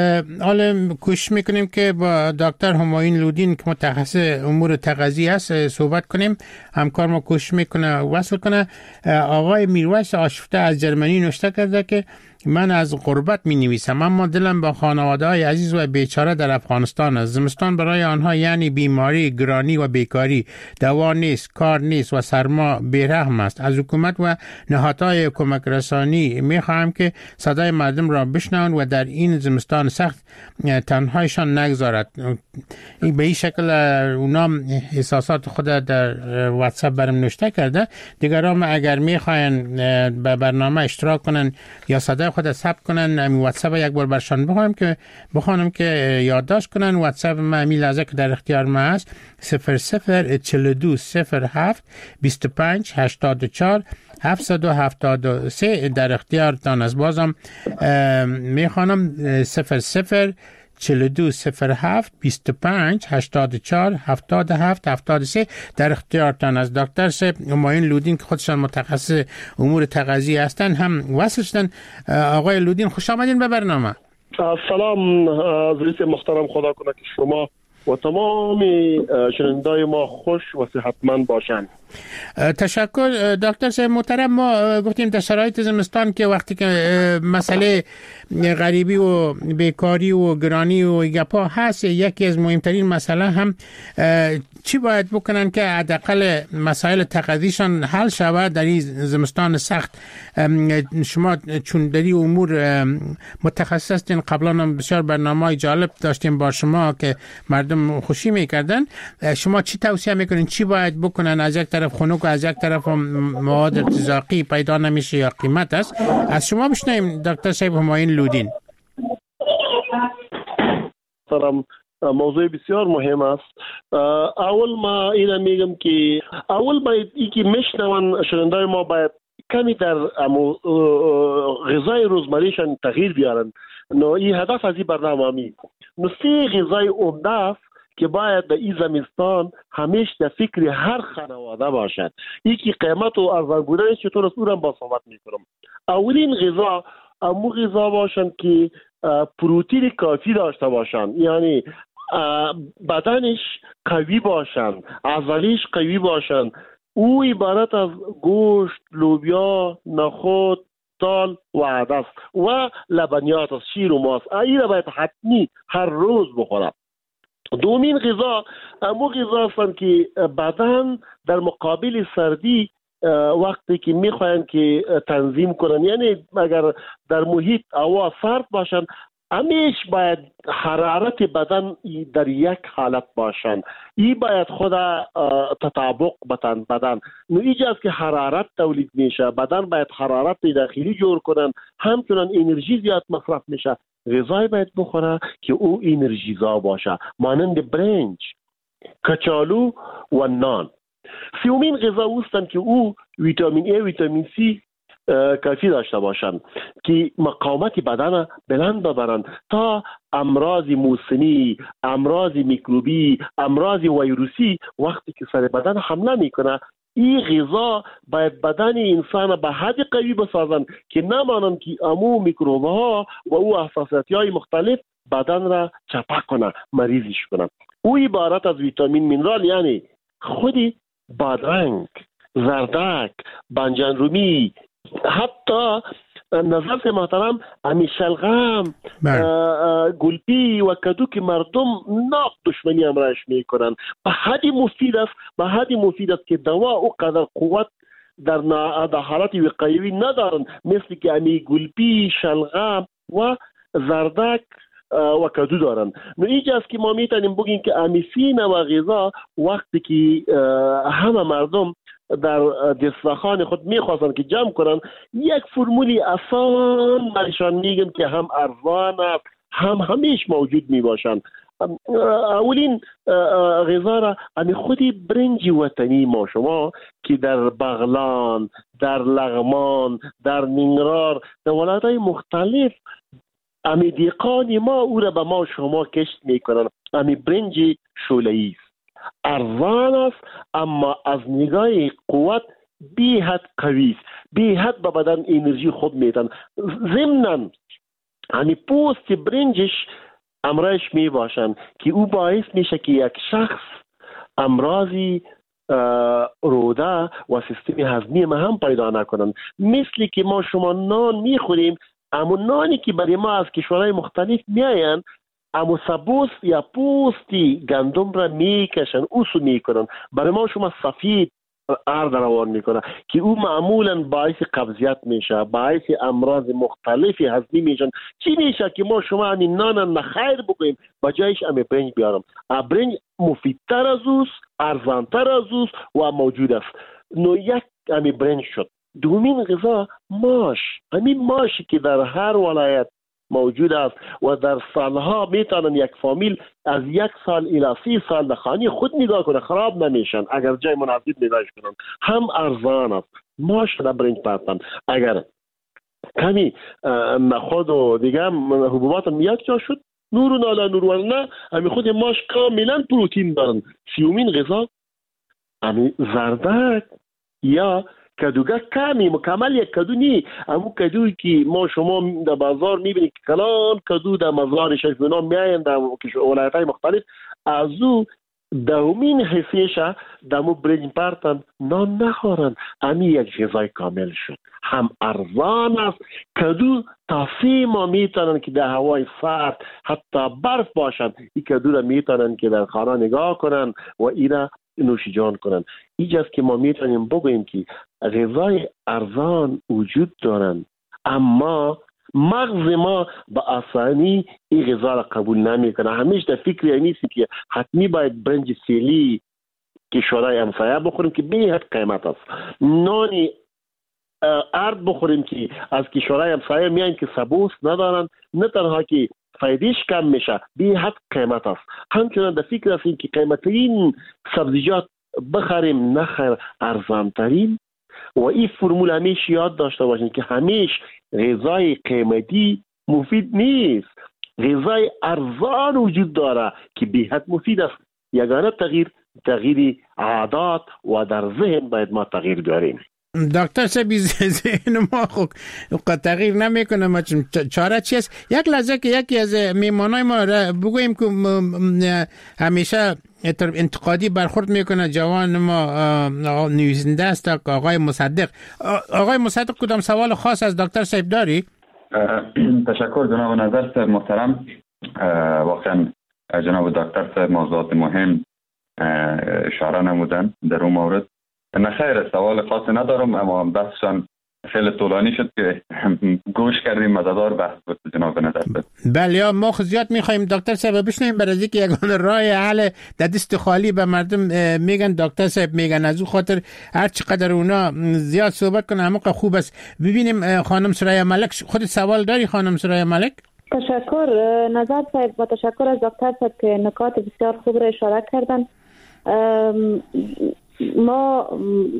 حال کوشش میکنیم که با دکتر همایون لودین که متخصص امور تغذیه است صحبت کنیم. همکار ما کوشش میکنه وصل کنه. آقای میرویس آشفته از جرمنی نوشته کرده که من از غربت می نویسم اما دلم با خانواده های عزیز و بیچاره در افغانستان است. زمستان برای آنها یعنی بیماری، گرانی و بیکاری، دوا نیست، کار نیست و سرما بیرحم است. از حکومت و نهادهای کمک رسانی می خواهم که صدای مردم را بشنوند و در این زمستان سخت تنهایشان نگذارد. به این شکل اونا احساسات خود در واتساپ برام نوشته کرده. دیگران اگر می خواین به برنامه اشتراک کنن یا صدای خود ثبت کنن امی واتساپ یک بار برشان بخوانم که یادداشت کنن. واتساپ ما امی لحظه که در اختیار ما است 004207 25 84 773 در اختیارتان است. بازم میخوانم 004207 25 84 77 73 در اختیارتان است. دکتر همایون لودین که خودشان متخصص امور تغذیه هستند هم وصل شدن. آقای لودین خوش آمدین به برنامه. سلام عزیز محترم، خدا کنه که شما و تمام شنوندای ما خوش و صحتمند باشند. تشکر دکتر صاحب محترم. ما گفتیم در شرایط زمستان که وقتی که مسئله غریبی و بیکاری و گرانی و گپا هست، یکی از مهمترین مسئله هم چی باید بکنن که حداقل مسائل تقاضیشان حل شود در این زمستان سخت؟ شما چون در این امور متخصص هستین، قبلا هم بسیار برنامه‌های جالب داشتیم با شما که مردم خوشی میکردن. شما چی توصیه میکنین چی باید بکنن؟ از یک طرف خنک و از یک طرف مواد ارتزاقی پیدا نمیشه یا قیمت است. از شما بشنویم دکتر صاحب همایون لودین. سلام، موضوع بسیار مهم است. اول ما اینا میگم که اول باید اینکه میشنون شنوندای ما باید کمی در غذای روزمریشان تغییر بیارن. این هدف از این برنامه می سه غذای عمده است که باید در این زمستان همیشه در فکر هر خانواده باشد. یکی قیمت و ارزان بودنش چطور است اونم با صحبت میکنم. اولین غذا امو غذا باشند که پروتئین کافی داشته باشند، یعنی بدنش قوی باشند، عضلش قوی باشند. او عبارت از گوشت، لوبیا، نخود، دال و عدس و لبنیات است، شیر و ماست. این را باید حتمی هر روز بخورم. دومین غذا امو غذا هستند که بدن در مقابل سردی وقتی که میخواین که تنظیم کنن، یعنی اگر در محیط هوا سرد باشن همیشه باید حرارت بدن در یک حالت باشن. این باید خود تطابق بتن بدن. اینجا است که حرارت تولید میشه. بدن باید حرارت داخلی جور کنن، همچنان انرژی زیاد مصرف میشه. غذای باید بخوره که او انرژیزا باشه، مانند برنج، کچالو و نان. سومین غذا اوستن که او ویتامین A، ویتامین C کافی داشته باشند که مقاومت بدن بلند ببرند تا امراض موسمی، امراض میکروبی، امراض ویروسی وقتی که سر بدن حمله میکنه، این غذا باید بدن انسان به حد قوی بسازند که نمانند که امو میکروبها و او حساسیت‌های مختلف بدن را چپه کنه، مریضش کنه. او عبارت از ویتامین مینرال، یعنی خودی بادرنگ، زردک، بانجان رومی، حتی نظر محترم همی شلغم، گلپی و کدو که مردم ناق دشمنی امرش میکنن، به حدی مفید است که دوا او قدر قوت در حالت وقایوی ندارن مثل که همی گلپی، شلغم و زردک و کدو دارن. اینجا است که ما میتونیم بگیم که امیسین و غذا وقتی که همه مردم در دسترخوان خود میخواستن که جمع کنن، یک فرمولی آسان برشان میگم که هم ارزان است هم همیش موجود میباشن. اولین غذا را همی خودی برنج وطنی ما شما که در بغلان، در لغمان، در ننگرهار، در ولایت‌های مختلف همی دیقان ما او را به ما شما کشت میکنن. همی برنج شوله‌ای است، ارزان است اما از نگاه قوت بی حد قوی است، بی حد به بدن انرژی خود میدن. ضمناً همی پوست برنجش امراض می باشن که او باعث میشه که یک شخص امراضی روده و سیستم هضمی ما هم پیدا نکنن. مثل که ما شما نان میخوریم، اما نانی که برای ما از کشورهای مختلف میاین، اما سبوس یا پوستی گندم را میکشن، اوسو میکنن، برای ما شما سفید ارد روان میکنه که او معمولا باعث قبضیت میشه، باعث امراض مختلفی هضمی میشن. چی میشه که ما شما این نان نخیر بگویم با جایش امی برنج بیارم. برنج مفیدتر از اوست، ارزانتر از اوست و موجود است. یک امی برنج شد. دومین غذا ماش، همین ماشی که در هر ولایت موجود است و در سالها میتونن یک فامیل از 1 سال الی 30 سال در خانه خود نگاه کنه، خراب نمیشن اگر جای مناسب نگاهش کنن. هم ارزان است. ماش در برنج پرتن. اگر کمی نخود و دیگه حبوبات هم یک جا شد، نور نالا نور و نه، همین خود ماش کاملا پروتئین دارن. سیومین غذا همین زردک یا کدوگه کمی مکمل یک کدو نی، اما کدوی که ما شما در بازار میبینید که کلان کدو در مزار شریف اینا میاین در ولایت‌های مختلف، از او دومین حسیشه دمو برنج پرتن نان نخورن. امی یک غذای کامل شد، هم ارزان است. کدو تا 3 ماه میتونن که در هوای سرد حتی برف باشن، این کدو را میتونن که در خانه نگاه کنن و اینا نوش جان کنن. اینجاست که ما میتونیم بگوییم که غذای ارزان وجود دارن، اما مغز ما به آسانی این غذا را قبول نمیکنه. همیشه در فکر نیست که حتمی باید برنج فیلی که شورای همسایه بخوریم که به حد قیمت است، نانی ارد بخوریم که از کشورهای همسایه میان که سبوس ندارن، نه تنها که فایدهش کم میشه، به حد قیمت است. همچنان در فکر هستیم که قیمترین سبزیجات بخریم، نخیر ارزان ترین. و این فرمول همیشه یاد داشته باشین که همیشه غذای قیمتی مفید نیست، غذای ارزان وجود داره که به حد مفید است. یگانه تغییر عادات و در ذهن باید ما تغییر بیاریم. دکتر صاحب ذهن ما خب تغییر نمیکنه، ما چاره چیست؟ یک لحظه که یکی از میمانای ما بگوییم که همیشه انتقادی برخورد میکنه جوان ما نویسنده است آقای مصدق. آقای مصدق کدام سوال خاص از دکتر صاحب داری؟ تشکر جناب نظر صاحب محترم. واقعا جناب دکتر صاحب موضوعات مهم اشاره نمودن در اون مورد. نخیر سوال خاصی ندارم، اما بحثشان خیلی طولانی شد که گوش کردیم، مزدار بحث بود جناب نظر صاحب. بله ما زیاد میخوایم دکتر صاحب بشنیم، برای اینکه یگانه راه حل در دست خالی به مردم میگن دکتر صاحب میگن، از اون خاطر هر چقدر اونا زیاد صحبت کنه همون خوب است. ببینیم خانم سرای ملک، خود سوال داری خانم سرای ملک؟ تشکر نظر صاحب و تشکر از دکتر صاحب که نکات بسیار خوب را اشاره کردن. ما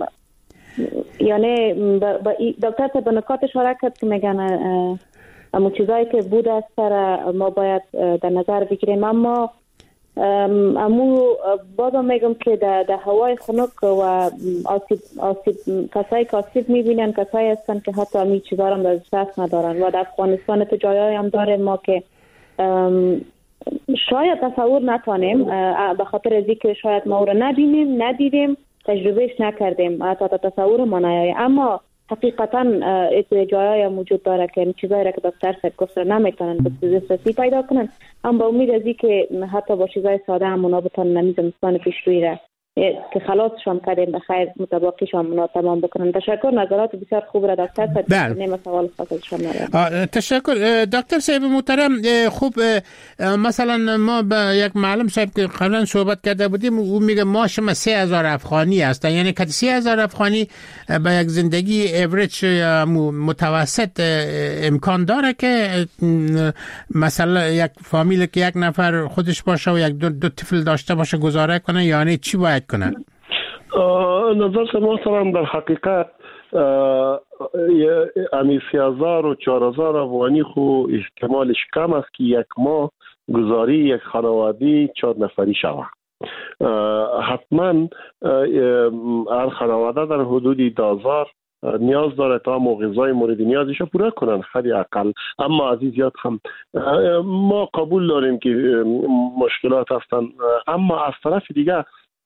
یعنی دکتر صاحب نکات اشاره کرد که میگن امو چیزایی که بود است سر ما باید در نظر بگیریم، اما امو بازم میگم که در هوای خنک و آسیب کسایی که آسیب میبینن کسایی هستن که حتی امی چیزا هم در دست ندارن و در افغانستان تو جایی هم داره ما که شاید تصور نکنیم به خاطر از اینکه شاید ما رو ندیدیم تجربهش نکردیم حتی تصور ما نیایی، اما حقیقتا جایی موجود داره که چیزایی را که دکتر صاحب گفت نمیتونن دسترسی پیدا کنن، اما با امید از اینکه حتی با چیزای ساده هم اونا بتونن نمیزمستان پیشرویی را که خلاصشون کردیم به خیر متباقیشون تمام بکنن. تشکر، نظرات بسیار خوب را دکتر صاحب. نیم سوال خاص ازشون ندارم. تشکر دکتر صاحب محترم. خوب مثلا ما با یک معلم صاحب که قبلا صحبت کرده بودیم او میگه ماش ما 3000 افغانی هستن، یعنی که 3000 افغانی با یک زندگی اوریج متوسط امکان داره که مثلا یک فامیل که یک نفر خودش باشه و یک دو طفل داشته باشه گزاره کنه، یعنی چی باید کنن؟ نظر محترم در حقیقت امی 3000 و 4000 افغانی خو احتمالش کم است که یک ماه گزاری یک خانواده 4 نفری شود. حتما هر خانواده در حدود 10000 نیاز داره تا غذای مورد نیازش پورا کنن خیلی اقل، اما از این زیاد هم ما قبول داریم که مشکلات هستن، اما از طرف دیگه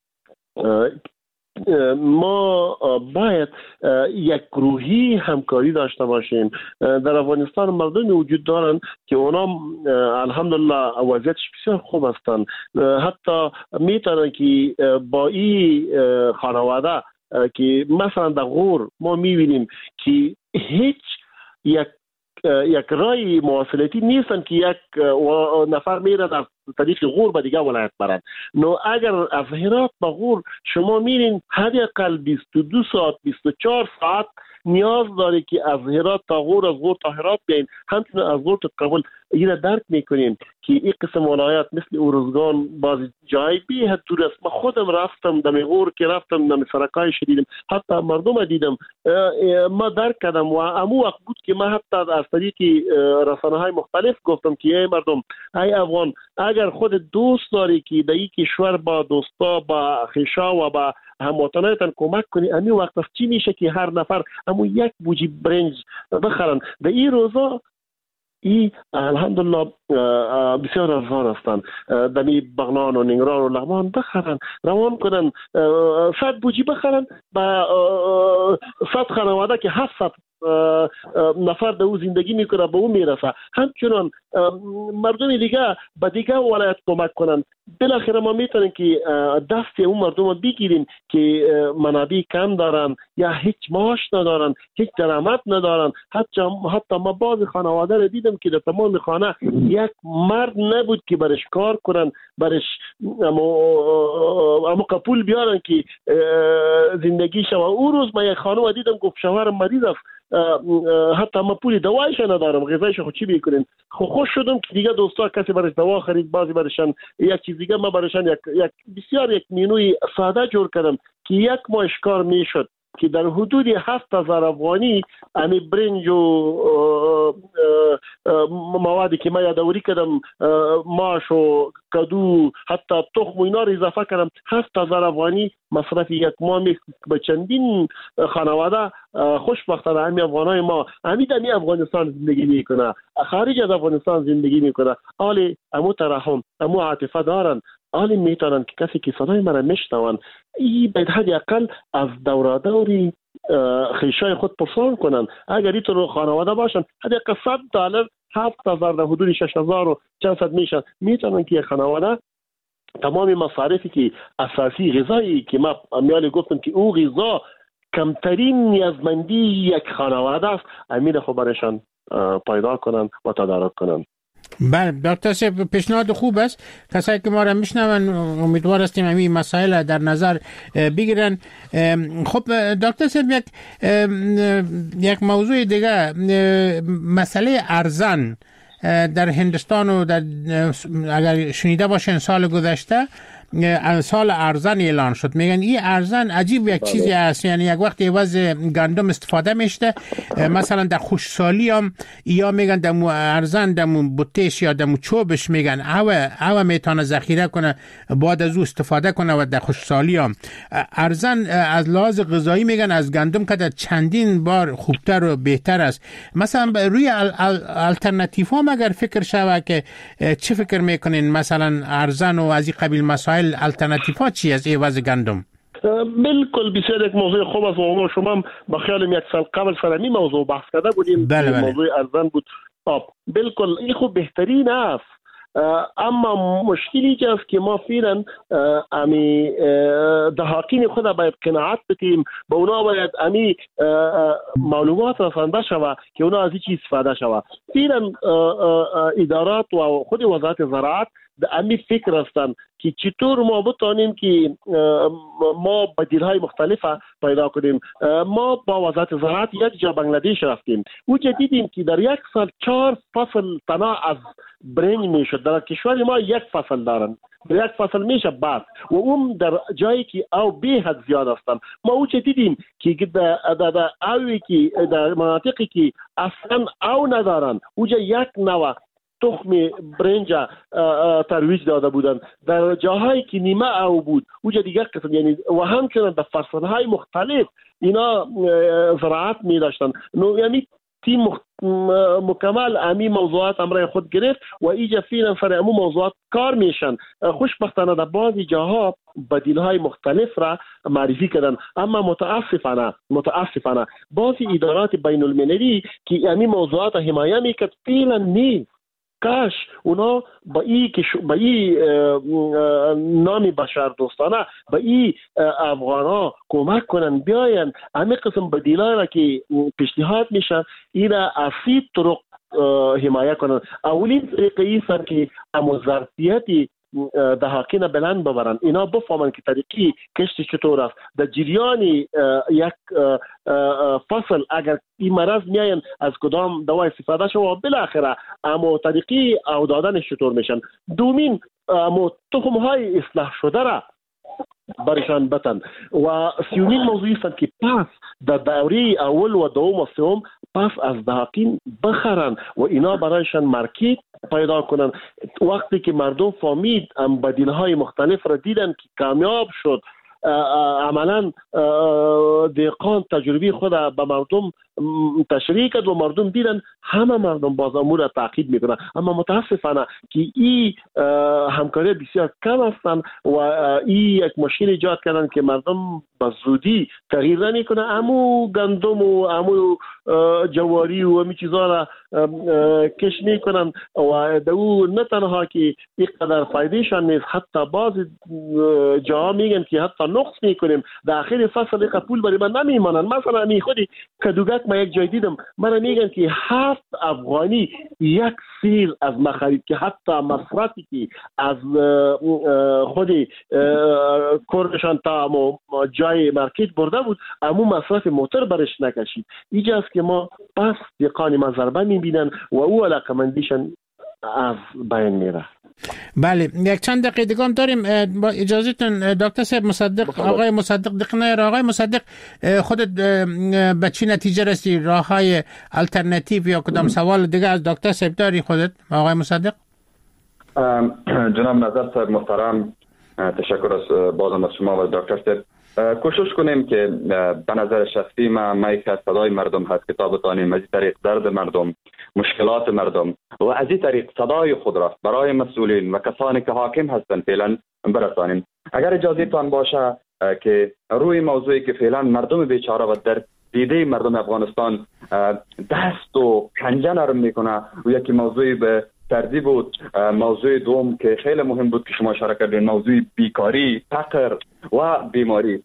ما باید یک گروهی همکاری داشته باشیم. در افغانستان مردمی وجود دارن که اونا الحمدلله وضعیتش بسیار خوب هستن، حتی میتونن که با این خانواده که مثلا در غور ما میبینیم که هیچ یک رای مواصلاتی نیستن که یک نفر میره در طریق غور به دیگه ولایت برن. نو اگر از هرات به غور شما میرین حداقل 22 ساعت 24 ساعت نیاز داره که از هرات تا غور، از غور تا هرات بیاین، همچنین از غور تا کابل این درک میکنیم که این قسم ولایت مثل ارزگان باز جای بی حد دور است. ما خودم رفتم دم غور که رفتم دم سرکای شدیدم، حتی مردم دیدم، ما درک کردم و امو وقت بود که ما حتی از طریق رسانه‌های مختلف گفتم که ای مردم، ای افغان، اگر خود دوست داری که در این کشور با دوستا، با خویشا و با هموطنانتان کمک کنی، امی وقت چی میشه که هر نفر امو یک بوجی برنج بخرن. در این روزا ای الحمدلله بسیار ارزان هستند. دمی بغلان و نینگران و لغمان بخرن، روان کنن، 100 بوجی بخرن با 100 خانواده که 700 نفر در او زندگی میکنه به او میرسه. همچنان مردم دیگه به دیگه ولایت کمک کنن. بالاخره ما میتونیم که دست اون مردم رو بگیریم که منابع کم دارن یا هیچ معاش ندارن، هیچ درآمد ندارن. حتی ما بعض خانواده رو دیدم که در تمام خانه یک مرد نبود که برش کار کنن، برش اما قپول بیارن که زندگی شو. اون روز ما یک خانم دیدم گفت شوهرم مریض است، حتی ما پولی دوایش ندارم، غذایش خود چی میکنین. خوش شدم که دیگه دوستا کسی برش دوا خرید، بعضی برشن یک چیز دیگه، ما برشن یک بسیار یک منوی ساده جور کردم که یک ماه کار میشد که در حدود 7000 افغانی امی برنج و موادی که ما یادآوری کردم، ماش و کدو، حتی تخم و اینا رو اضافه کردم، 7000 افغانی مصرف یک ماه به چندین خانواده خوشبختانه امی افغانای ما امی افغانستان زندگی میکنه، خارج از افغانستان زندگی میکنه. حالی امو ترحم، امو عاطفه دارن، حالی میتونن که کسی که صدای من میشنون این باید حداقل از دوری خویشای خود پرسان کنن. اگر اینطور خانواده باشن حداقل $100 7000 در حدود 6000 و چند صد میشن، میتونن که خانواده تمام مصارفی که اساسی غذایی که ما امیالی گفتم که او غذا کمترین نیازمندی یک خانواده است، امین خبرشان پیدا کنن و تدارک کنن. بله دکتر صاحب، پیشنهاد خوب است. کسایی که ما را میشنون امیدوار هستیم همین مسائل در نظر بگیرن. خب دکتر صاحب، یک موضوع دیگه، مسئله ارزن در هندوستان و در اگر شنیده باشین سال گذشته سال ارزن اعلان شد. میگن این ارزن عجیب یک چیزی است، یعنی یک وقت عوض گندم استفاده میشه، مثلا در خوشسالی هم یا میگن دمو ارزن دمو بوتش یا دمو چوبش میگن او میتونه ذخیره کنه بعد از او استفاده کنه و در خوشسالی هم ارزن از لحاظ غذایی میگن از گندم که چندین بار خوبتر و بهتر است. مثلا روی الټرناتیو هم اگر فکر شوه که چه فکر میکنین مثلا ارزن و از این قبیل مسائل الټرناتیو چی از عوض گندم؟ بالکل بسیار یک موضوع خوب است و شما با خیالم یک سال قبل سر این موضوع بحث کرده بودیم. موضوع ارزن بود. بالکل این خوب بهترین است، اما مشکلی که است که ما فعلا امی دهاقین خود باید قناعت بدیم، به اونا باید امی معلومات رسانده شود که اونا از این چیز استفاده شود. فعلا ادارات و خود وزارت زراعت امی فکر هستند که چطور ما بتانیم که ما بدیل‌های مختلفه پیدا کنیم. ما با وزارت زراعت یک جا بنگلادش رفتیم، اونجا دیدیم که در یک سال 4 فصل تنها از برنج میشد. در کشور ما یک فصل دارن، در یک فصل میشه بعد و اون در جایی که او به حد زیاد هستن. ما اونجا دیدیم که در اوی که در مناطقی که اصلا او ندارن اونجا یک نوع تخم برنج ترویج داده بودن، در جاهایی که نیمه او بود اونجا دیگر قسم، یعنی و همچنان در فصلهای مختلف اینا زراعت می داشتن. یعنی تیم مکمل امی موضوعات امرای خود گرفت و ایجا فعلا سر امو موضوعات کار میشن. خوشبختانه در بعضی جاها بدیل‌های مختلف را معرفی کردن، اما متاسفانه بعضی ادارات بین المللی که امی موضوعات حمایه میکرد فعلا نیست. کاش اونا با این نام بشر دوستانه با این افغانا کمک کنن، بیاین همه قسم بدیلای را که پیشنهاد میشن این را از 3 طرق حمایه کنن. اولین طریقه ایست که ظرفیت دهاقین بلند ببرن، اینا بفهمن که طریقی کشتی چطور است. در جریان یک فصل اگر این مرض میاین از کدام دوا استفاده شو و بالاخره اما طریقی او دادنش چطور میشن. دومین اما تخم های اصلاح شده را برشان بتن. و سیومین موضوعی است که پس در دوره اول و دوم و سوم پس از دهاقین بخرن و اینا برایشان مارکت پیدا کنن. وقتی که مردم فهمید بدیل‌های مختلف را دیدن که کامیاب شد، عملا دهقان تجربه خود به مردم تشریح کرد و مردم دیدن، همه مردم باز امور تعقیب میکنن. اما متاسفانه که این همکاری بسیار کم هستن و این یک مشکل ایجاد کردن که مردم به زودی تغییر نمیکنه. امو گندم و امو جواری و همین چیزا را کش میکنن و دو نه تنها که اینقدر فایدهشان نیست، حتی بعض جاها میگن که حتی نقص میکنیم در آخر فصل پول برای من نمیمانن. مثلا می خودی کدوگک ما یک جای دیدم من میگن که 7 افغانی یک سیر از مخارید که حتی مصرفی که از خودی کورشان تا جای مارکت برده بود امو مصرف موتر برش نکشید. اینجا است که ما پس دهقان ما ضربه میبینن و او علاقمندیشان از بین میره. بله، یک چند دقیقه دیگه هم داریم. با اجازهتون دکتر صاحب مصدق، آقای مصدق دقنه را، آقای مصدق خودت به چی نتیجه رسی؟ راههای الटरनेटिव یا کدام سوال دیگه از دکتر صاحب داری خودت آقای مصدق؟ جناب نظر صاحب محترم، تشکر از بازم از شما و دکتر صاحب. کوشش کنیم که به نظر شخصی ما یک صدای مردم هست که تا بتانیم از این طریق درد مردم، مشکلات مردم و از این طریق صدای خود را برای مسئولین و کسانی که حاکم هستند فعلا برسانیم. اگر اجازه تان باشه که روی موضوعی که فعلا مردم بیچاره و در دیده مردم افغانستان دست و پنجه نرم میکنه و یکی موضوعی به ترتیب بود. موضوع دوم که خیلی مهم بود که شما اشاره کردین، موضوع بیکاری، فقر و بیماری.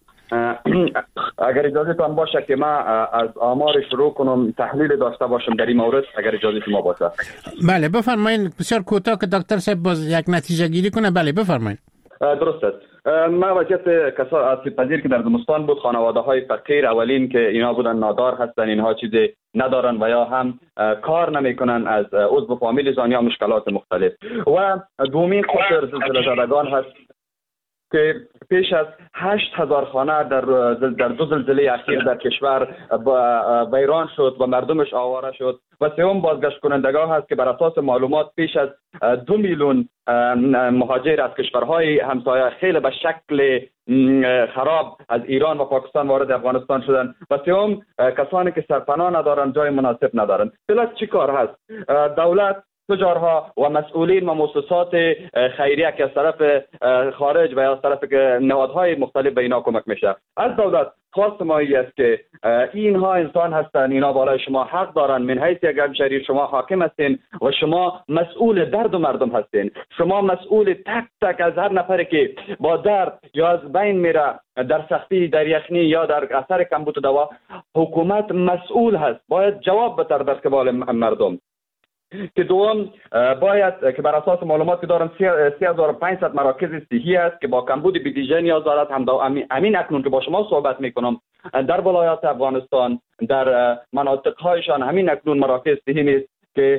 اگر اجازه تان باشه که ما از آمار شروع کنم، تحلیل داشته باشم در این مورد، اگر اجازه شما باشه. بله بفرمایید، بسیار کوتاه که دکتر صاحب باز یک نتیجه گیری کنه. بله بفرمایید. درست است. ما وضعیت آسیب پذیر که در زمستان بود، خانواده های فقیر اولین که اینا بودن نادار هستن، اینها چیزی ندارن و یا هم کار نمیکنن از عضو فامیل زان یا مشکلات مختلف. و دومین خطر زلزله زدگان هست که پیش از 8000 خانه در دو زلزله اخیر در کشور ویران شد و مردمش آواره شد. و سوم بازگشت کنندگان هست که بر اساس معلومات پیش از 2 میلیون مهاجر از کشورهای همسایه خیلی به شکل خراب از ایران و پاکستان وارد افغانستان شدن. و سوم کسانی که سرپناه ندارن، جای مناسب ندارن. فعلا چی کار هست؟ دولت، تجارها و مسئولین و مؤسسات خیریه که از طرف خارج و از طرف نهادهای مختلف به اینا کمک میشه. از دولت خواست ما است که اینها انسان هستن، اینا بالای شما حق دارن. من حیث یک همشهری شما حاکم هستین و شما مسئول درد و مردم هستین. شما مسئول تک تک از هر نفری که با درد یا از بین میره در سختی، در یخنی یا در اثر کمبود دوا. حکومت مسئول هست، باید جواب بده در قبال مردم. که دوم باید که بر اساس معلومات که دارم 3500 مراکز صحی است که با کمبود بیدیژه نیاز دارد. همین اکنون که با شما صحبت میکنم در ولایات افغانستان در مناطق هایشان همین اکنون مراکز صحی نیست که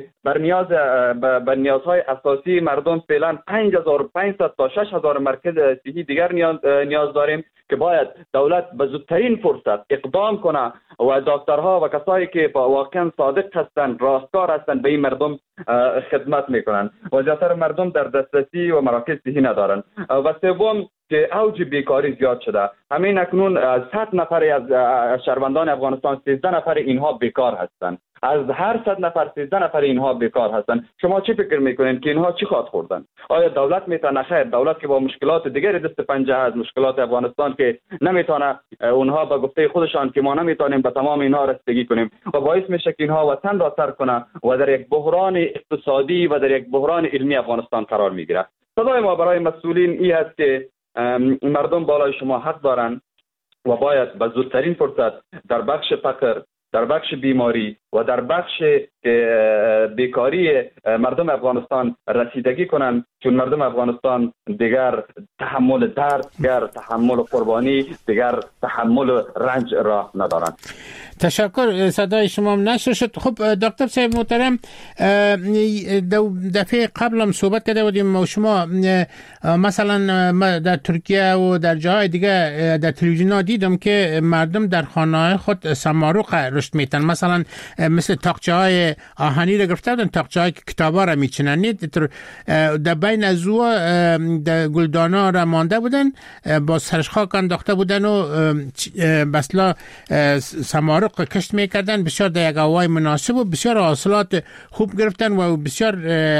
بر نیازهای اساسی مردم فعلا 5500 تا 6000 مرکز صحی دیگر نیاز داریم که باید دولت به زودترین فرصت اقدام کنه و دکترها و کسایی که واقعا صادق هستند، راستکار هستند، به این مردم خدمت میکنن. و زیاتر مردم در دسترسی و مراکز صحی ندارن. و سوم که اوج بیکاری زیاد شده. همین اکنون از 100 نفر از شهروندان افغانستان 13 نفر اینها بیکار هستند. از هر 100 نفر 13 نفر اینها بیکار هستند. شما چی فکر میکنین که اینها چی خواهد خوردن؟ آیا دولت میتونه؟ خیر، دولت که با مشکلات دیگر دست پنجه از مشکلات افغانستان که نمیتونه اونها به گفته خودشان که ما نمیتونیم به تمام اینها رسیدگی کنیم و باعث میشه که اینها وطن را ترک کنه و در یک بحران اقتصادی و در یک بحران علمی افغانستان قرار میگیره. صدای ما برای مسئولین این است که مردم بالای شما حق دارن و باید به زودترین فرصت در بخش فقر، در بخش بیماری و در بخش بیکاری مردم افغانستان رسیدگی کنند، چون مردم افغانستان دیگر تحمل درد، دیگر تحمل قربانی، دیگر تحمل رنج را ندارند. تشکر. صدای شما نشر شد. خب دکتر صاحب محترم، دفعه قبل هم صحبت کرده بودیم و شما مثلا در ترکیه و در جاهای دیگه در تلویزیون ها دیدم که مردم در خانه خود سمارق رشد میتن، مثلا مثل تاقچه های آهنی را گرفته بودن، تاقچه های کتابا را میچنن، در بین از او گلدانا را مانده بودن، با سرش خاک انداخته بودن و بسلا سمارق کشت میکردن، بسیار در یک هوای مناسب و بسیار حاصلات خوب گرفتن و بسیار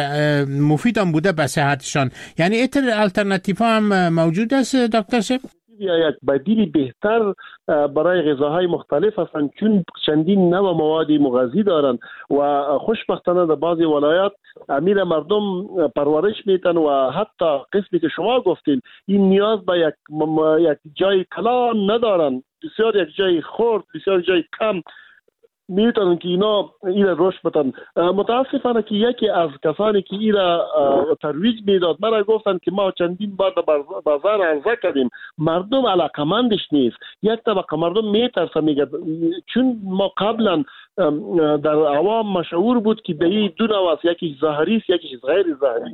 مفید هم بوده به صحتشان. یعنی ایتر الटरनेटिव هم موجود است دکتر صاحب؟ یک بدیل بهتر برای غذاهای مختلف هستند، چون چندین نوع مواد مغذی دارند و خوشبختانه در بعضی ولایات امیر مردم پرورش میتن و حتی قسمی که شما گفتین این نیاز به یک جای کلان ندارن، بسیار یک جای خرد، بسیار جای کم میتونن که اینا رشد بدن. متاسفانه که یکی از کسانی که ترویج میداد مرا گفتن که ما چندین بار در بازار عرضه کردیم، مردم علاقمندش نیست. یک طبقه مردم میترسه، میگه چون ما قبلا در عوام مشهور بود که به دو نوع است، یکی ظاهری است یکی غیر ظاهری،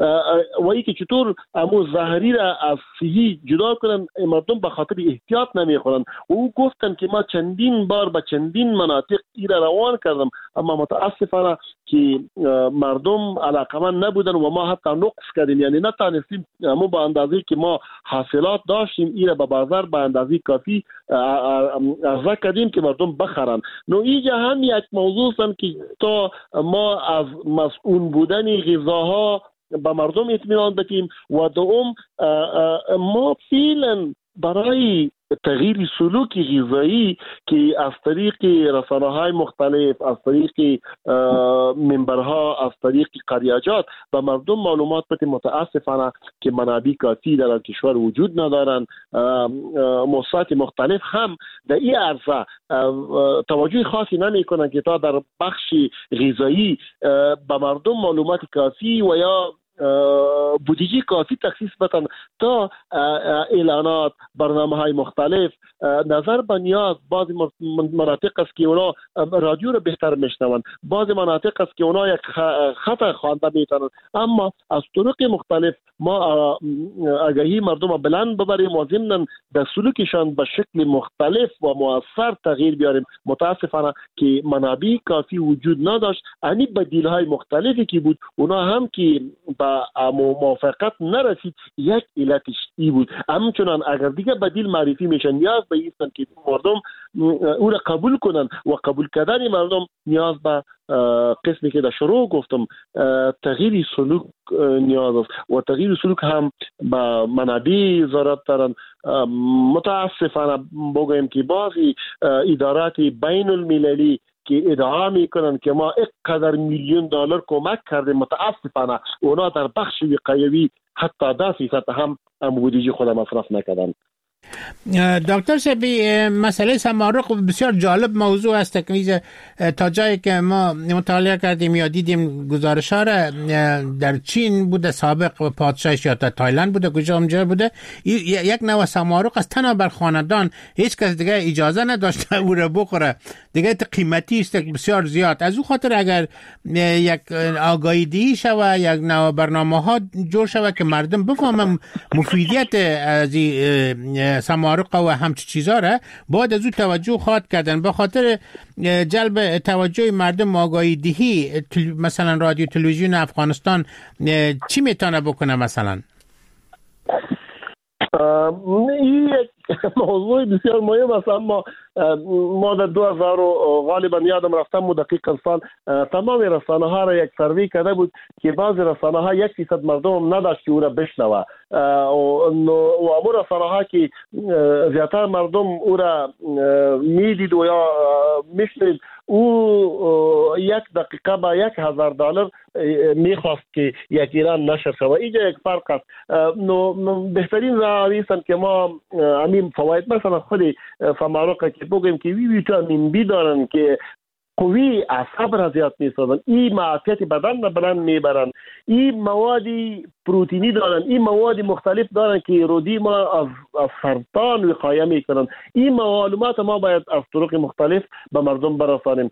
و اینکه چطور امو ظاهری را از صحی جدا کنن مردم به خاطر احتیاط نمیخورن. و او گفتن که ما چندین بار به چندین مناطق ایرا روان کردم، اما متاسفانه که مردم علاقمند نبودن و ما حتی نقص کردیم، یعنی نتانستیم امو به اندازه که ما حاصلات داشتیم ایرا به بازار به اندازه کافی عرضه کردیم که مردم بخرن. نو اینجا هم یک موضوع است که تا ما از مسئول بودن غذاها به مردم اطمینان بدیم و دوم ما فعلا برای تغییر سلوک غذایی که از طریق رسانه‌های مختلف، از طریق منبرها، از طریق قریاجات به مردم معلومات بدیم، متاسفانه که منابع کافی در کشور وجود ندارند. مؤسسات مختلف هم در این عرصه توجه خاصی نمی‌کنند که تا در بخش غذایی به مردم معلومات کافی و یا بودجه کافی تخصیص بدن تا اعلانات، برنامه‌های مختلف نظر به نیاز. بعضی مناطق است که اونا رادیو رو بهتر میشنوند، بعضی مناطق است که اونا یک خط خوانده میتونند، اما از طرق مختلف ما آگاهی مردم رو بلند ببریم و ضمن در سلوکشان به شکل مختلف و مؤثر تغییر بیاریم. متاسفانه که منابع کافی وجود نداشت، یعنی بدیل‌های مختلفی که بود اونا هم که به موافقت نرسید، یک علتش ای بود. همچنان اگر دیگه بدیل معرفی میشن نیاز به ایستن که مردم او را قبول کنن و قبول کردن مردم نیاز به قسمی که در شروع گفتم تغییر سلوک نیاز است و تغییر سلوک هم به منابع ضرورت دارن. متاسفانه بگویم که بعضی ادارات بین المللی که ادعا میکنن که ما اینقدر میلیون دلار کمک کردیم، متاسفانه اونا در بخش وقایوی حتی 10% هم بودجه خود مصرف نکردن. دکتر صاحبی، مسئله سمارق بسیار جالب موضوع است که تا جایی که ما مطالعه کردیم یا دیدیم گزارش‌ها را در چین بوده، سابق پادشاهش یا تایلند بوده، کجا اونجا بوده، یک نوع سمارق از تنها بر خاندان، هیچ کس دیگه اجازه نداشته او را بخوره، دیگه قیمتی است بسیار زیاد. از اون خاطر اگر یک آگاهی دهی شود، یک نوع برنامه‌ها جور شود که مردم بفهمن مفیدیت از سمارق و همچه چیزا را، باید از او توجه خواهد کردن. به خاطر جلب توجه مردم آگاهی دهی مثلا رادیو تلویزیون افغانستان چی میتونه بکنه؟ مثلا این یک موضوع بسیار مهم است، اما ما در 2000 غالبا یادم رفتم دقیقا سال تمام رسانه ها را یک سروی کرده بود که بعضی رسانه ها 1% مردم نداشت که او را بشنوه و امور رسانه ها که زیادتر مردم او را میدید و یا میشنید او 1 دقیقه با $1000 میخواست که یک ایران نشر شود. اینجا یک فرق است. بهترین راهی است که ما همین فواید مثلا خود سمارق که بگیم که ویتامین بی دارن که قوی عصب را زیاد میسازن، این معافیت بدن را بلند میبرن، این مواد پروتئینی دارن، این مواد مختلف دارن که رودی ما از سرطان وقایه میکنن. این معلومات ما باید از طرق مختلف به مردم برسانیم.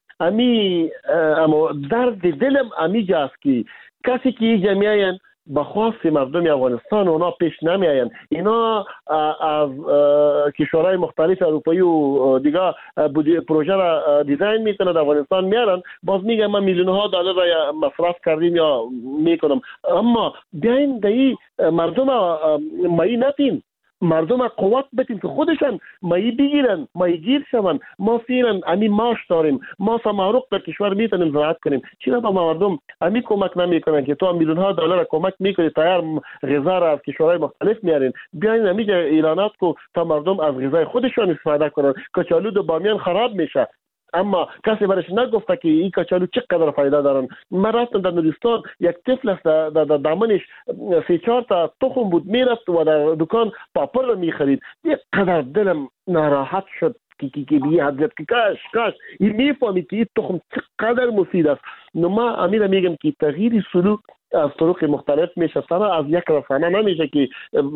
اما درد دلم امیجاست که کسی که جمعیان با خواست مردم افغانستان اونا پیش نمی آیند. اینا از کشورهای مختلف اروپایی و دیگه پروژه را دیزاین میکنند در افغانستان میارن، باز میگن ما میلیون ها دلار را مصرف کردیم یا میکنم. اما بیاین دایی مردم مایی نتیم، مردم قوت بتیم که خودشان مایی بگیرن، مایی گیر شون. ما فعلا امی ماش داریم، ما سمارق در کشور میتونیم زراعت کنیم، چرا با مردم امی کمک نمیکنن که تو میلیون ها دلار کمک میکنی تیار غذا را از کشورهای مختلف میارین؟ بیاین امی اعلانات کو تا مردم از غذای خودشان استفاده کنن. کچالو دو بامیان خراب میشه اما کسی برش نگفته که این کچالو چقدر فایده دارن. من رفتم در نورستان، یک طفل است در دامنش 3-4 تا تخم بود، میرفت و در دکان پاپر رو میخرید. یک قدر دلم ناراحت شد که بیه حضرت که کاش این میفهمید که این تخم چقدر مفید است. نو ما امیر میگم که تغییر سلوک از طرق مختلف میشه، سر از یک رسانه نمیشه که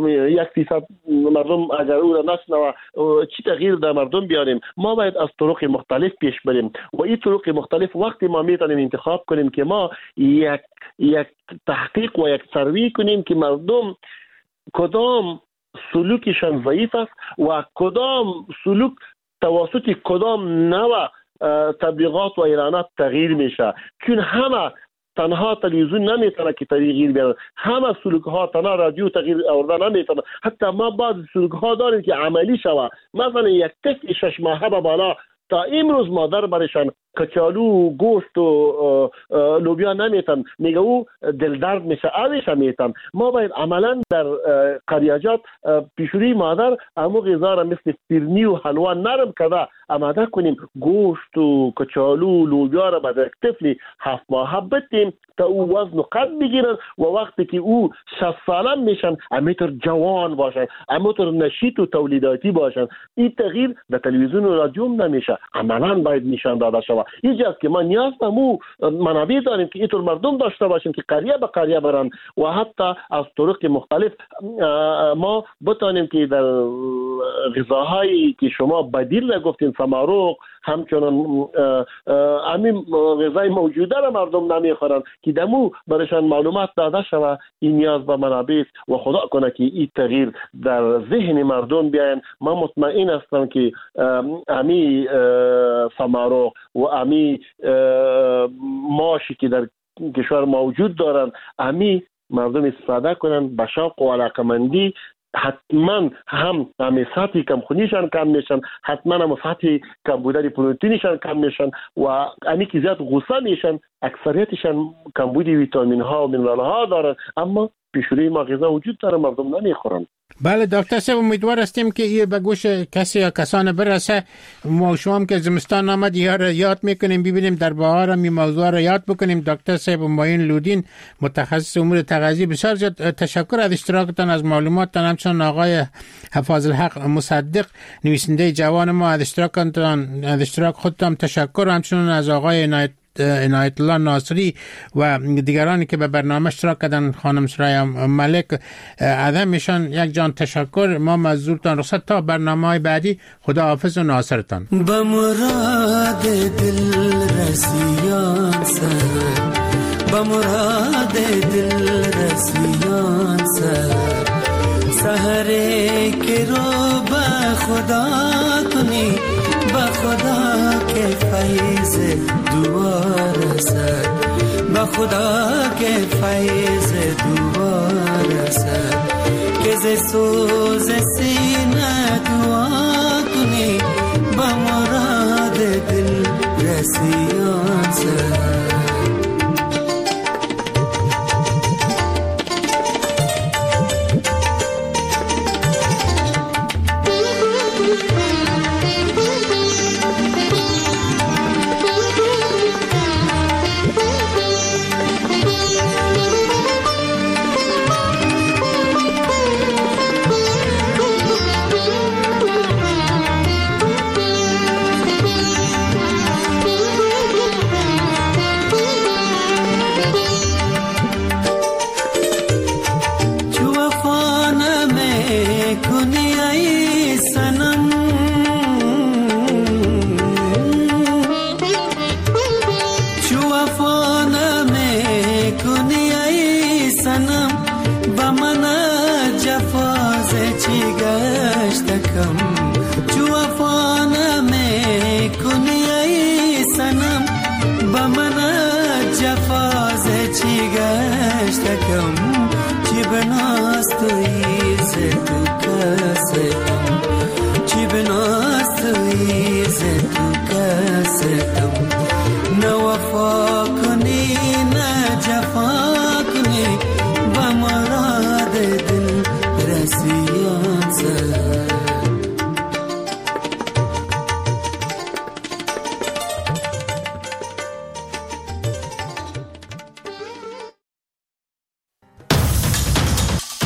1% مردم اگر او را نشنوه چی تغییر در مردم بیاریم. ما باید از طرق مختلف پیش بریم و این طرق مختلف وقتی ما میتونیم انتخاب کنیم که ما یک تحقیق و یک سروی کنیم که مردم کدام سلوکشان ضعیف است و کدام سلوک توسط کدام نوع تبلیغات و اعلانات تغییر میشه. چون همه تنها تلویزیون نمیتونه که تغییر بیاره، همه سلوک ها تنها رادیو تغییر آورده نمیتونه. حتی ما بعض سلوک ها داریم که عملی شوه. مثلا یک طفل 6 ماهه به بالا تا امروز مادر برشان کچالو گوشت و لوبیا نمیتن، میگه او دل درد میشه آبش میتن. ما باید عملا در قریاجات پیشوری مادر امو غذا را مثل فرنی و حلوا نرم کرده آماده کنیم، گوشت و کچالو لوبیا را به طفل 7 ماهه بدیم تا او وزن و قد بگیرن و وقتی که او 60 ساله میشن امیتر جوان باشن، امیتر نشیط و تولیداتی باشن. این تغییر در تلویزیون و رادیو نمیشه، عملا باید نشان داده شود. اینجاست که ما نیاز به مو منابع داریم که اینطور مردم داشته باشیم که قریه به قریه برن و حتی از طرق مختلف ما بتانیم که در غذاهایی که شما بدیل گفتین سمارق همچنان همین غذای موجوده را مردم نمیخورن که دمو برشان معلومات داده شود. این نیاز به منابع و خدا کنه که این تغییر در ذهن مردم بیاین. من مطمئن هستم که امی سمارق و امی ماشی که در کشور موجود دارن امی مردم استفاده کنن به شوق و علاقمندی. حتما هم سطح کمخونیشان کم میشن، حتما هم سطح کمبودی پروتئینشان کم میشن و امی که زیاد غصه میشن اکثریتشان کمبودی ویتامین ها و مینرال ها دارن اما پیشوری ما غذا وجود داره مردم نمیخورن. بله دکتر صاحب امیدوار هستیم که این به گوش کسی یا کسان برسه. ما شما که زمستان آمد یاد میکنیم ببینیم در بهار هم این موضوع را یاد بکنیم. دکتر صاحب معین لودین متخصص امور تغذیه، بسیار زیاد تشکر از اشتراکتان، از معلوماتتان. همچنین آقای حفاظ الحق مصدق نویسنده جوان ما از اشتراک خودتان تشکر. همچنین از آقای عنایت الله ناصری و دیگرانی که به برنامه اشتراک کردن، خانم سرای ملک، عدمشان یک جان تشکر. ما مزدورتان رخصت تا برنامه‌های بعدی. خدا حافظ و ناصرتان. به مراد دل رسیان سر، به مراد دل رسیان سر، سحری که رو به خدا کنی، به خدا که فیض دوباره سر، به خدا که فیض دوباره سر، که ز سوز سینه دعا کنی، به مراد دل رسیان سر. کنی ای سنم چو وفا نمی کنی ای سنم با من جفاز چی گشتکم چو وفا نمی کنی ای سنم با من جفاز چی گشتکم چی بناست توی ز تو کسی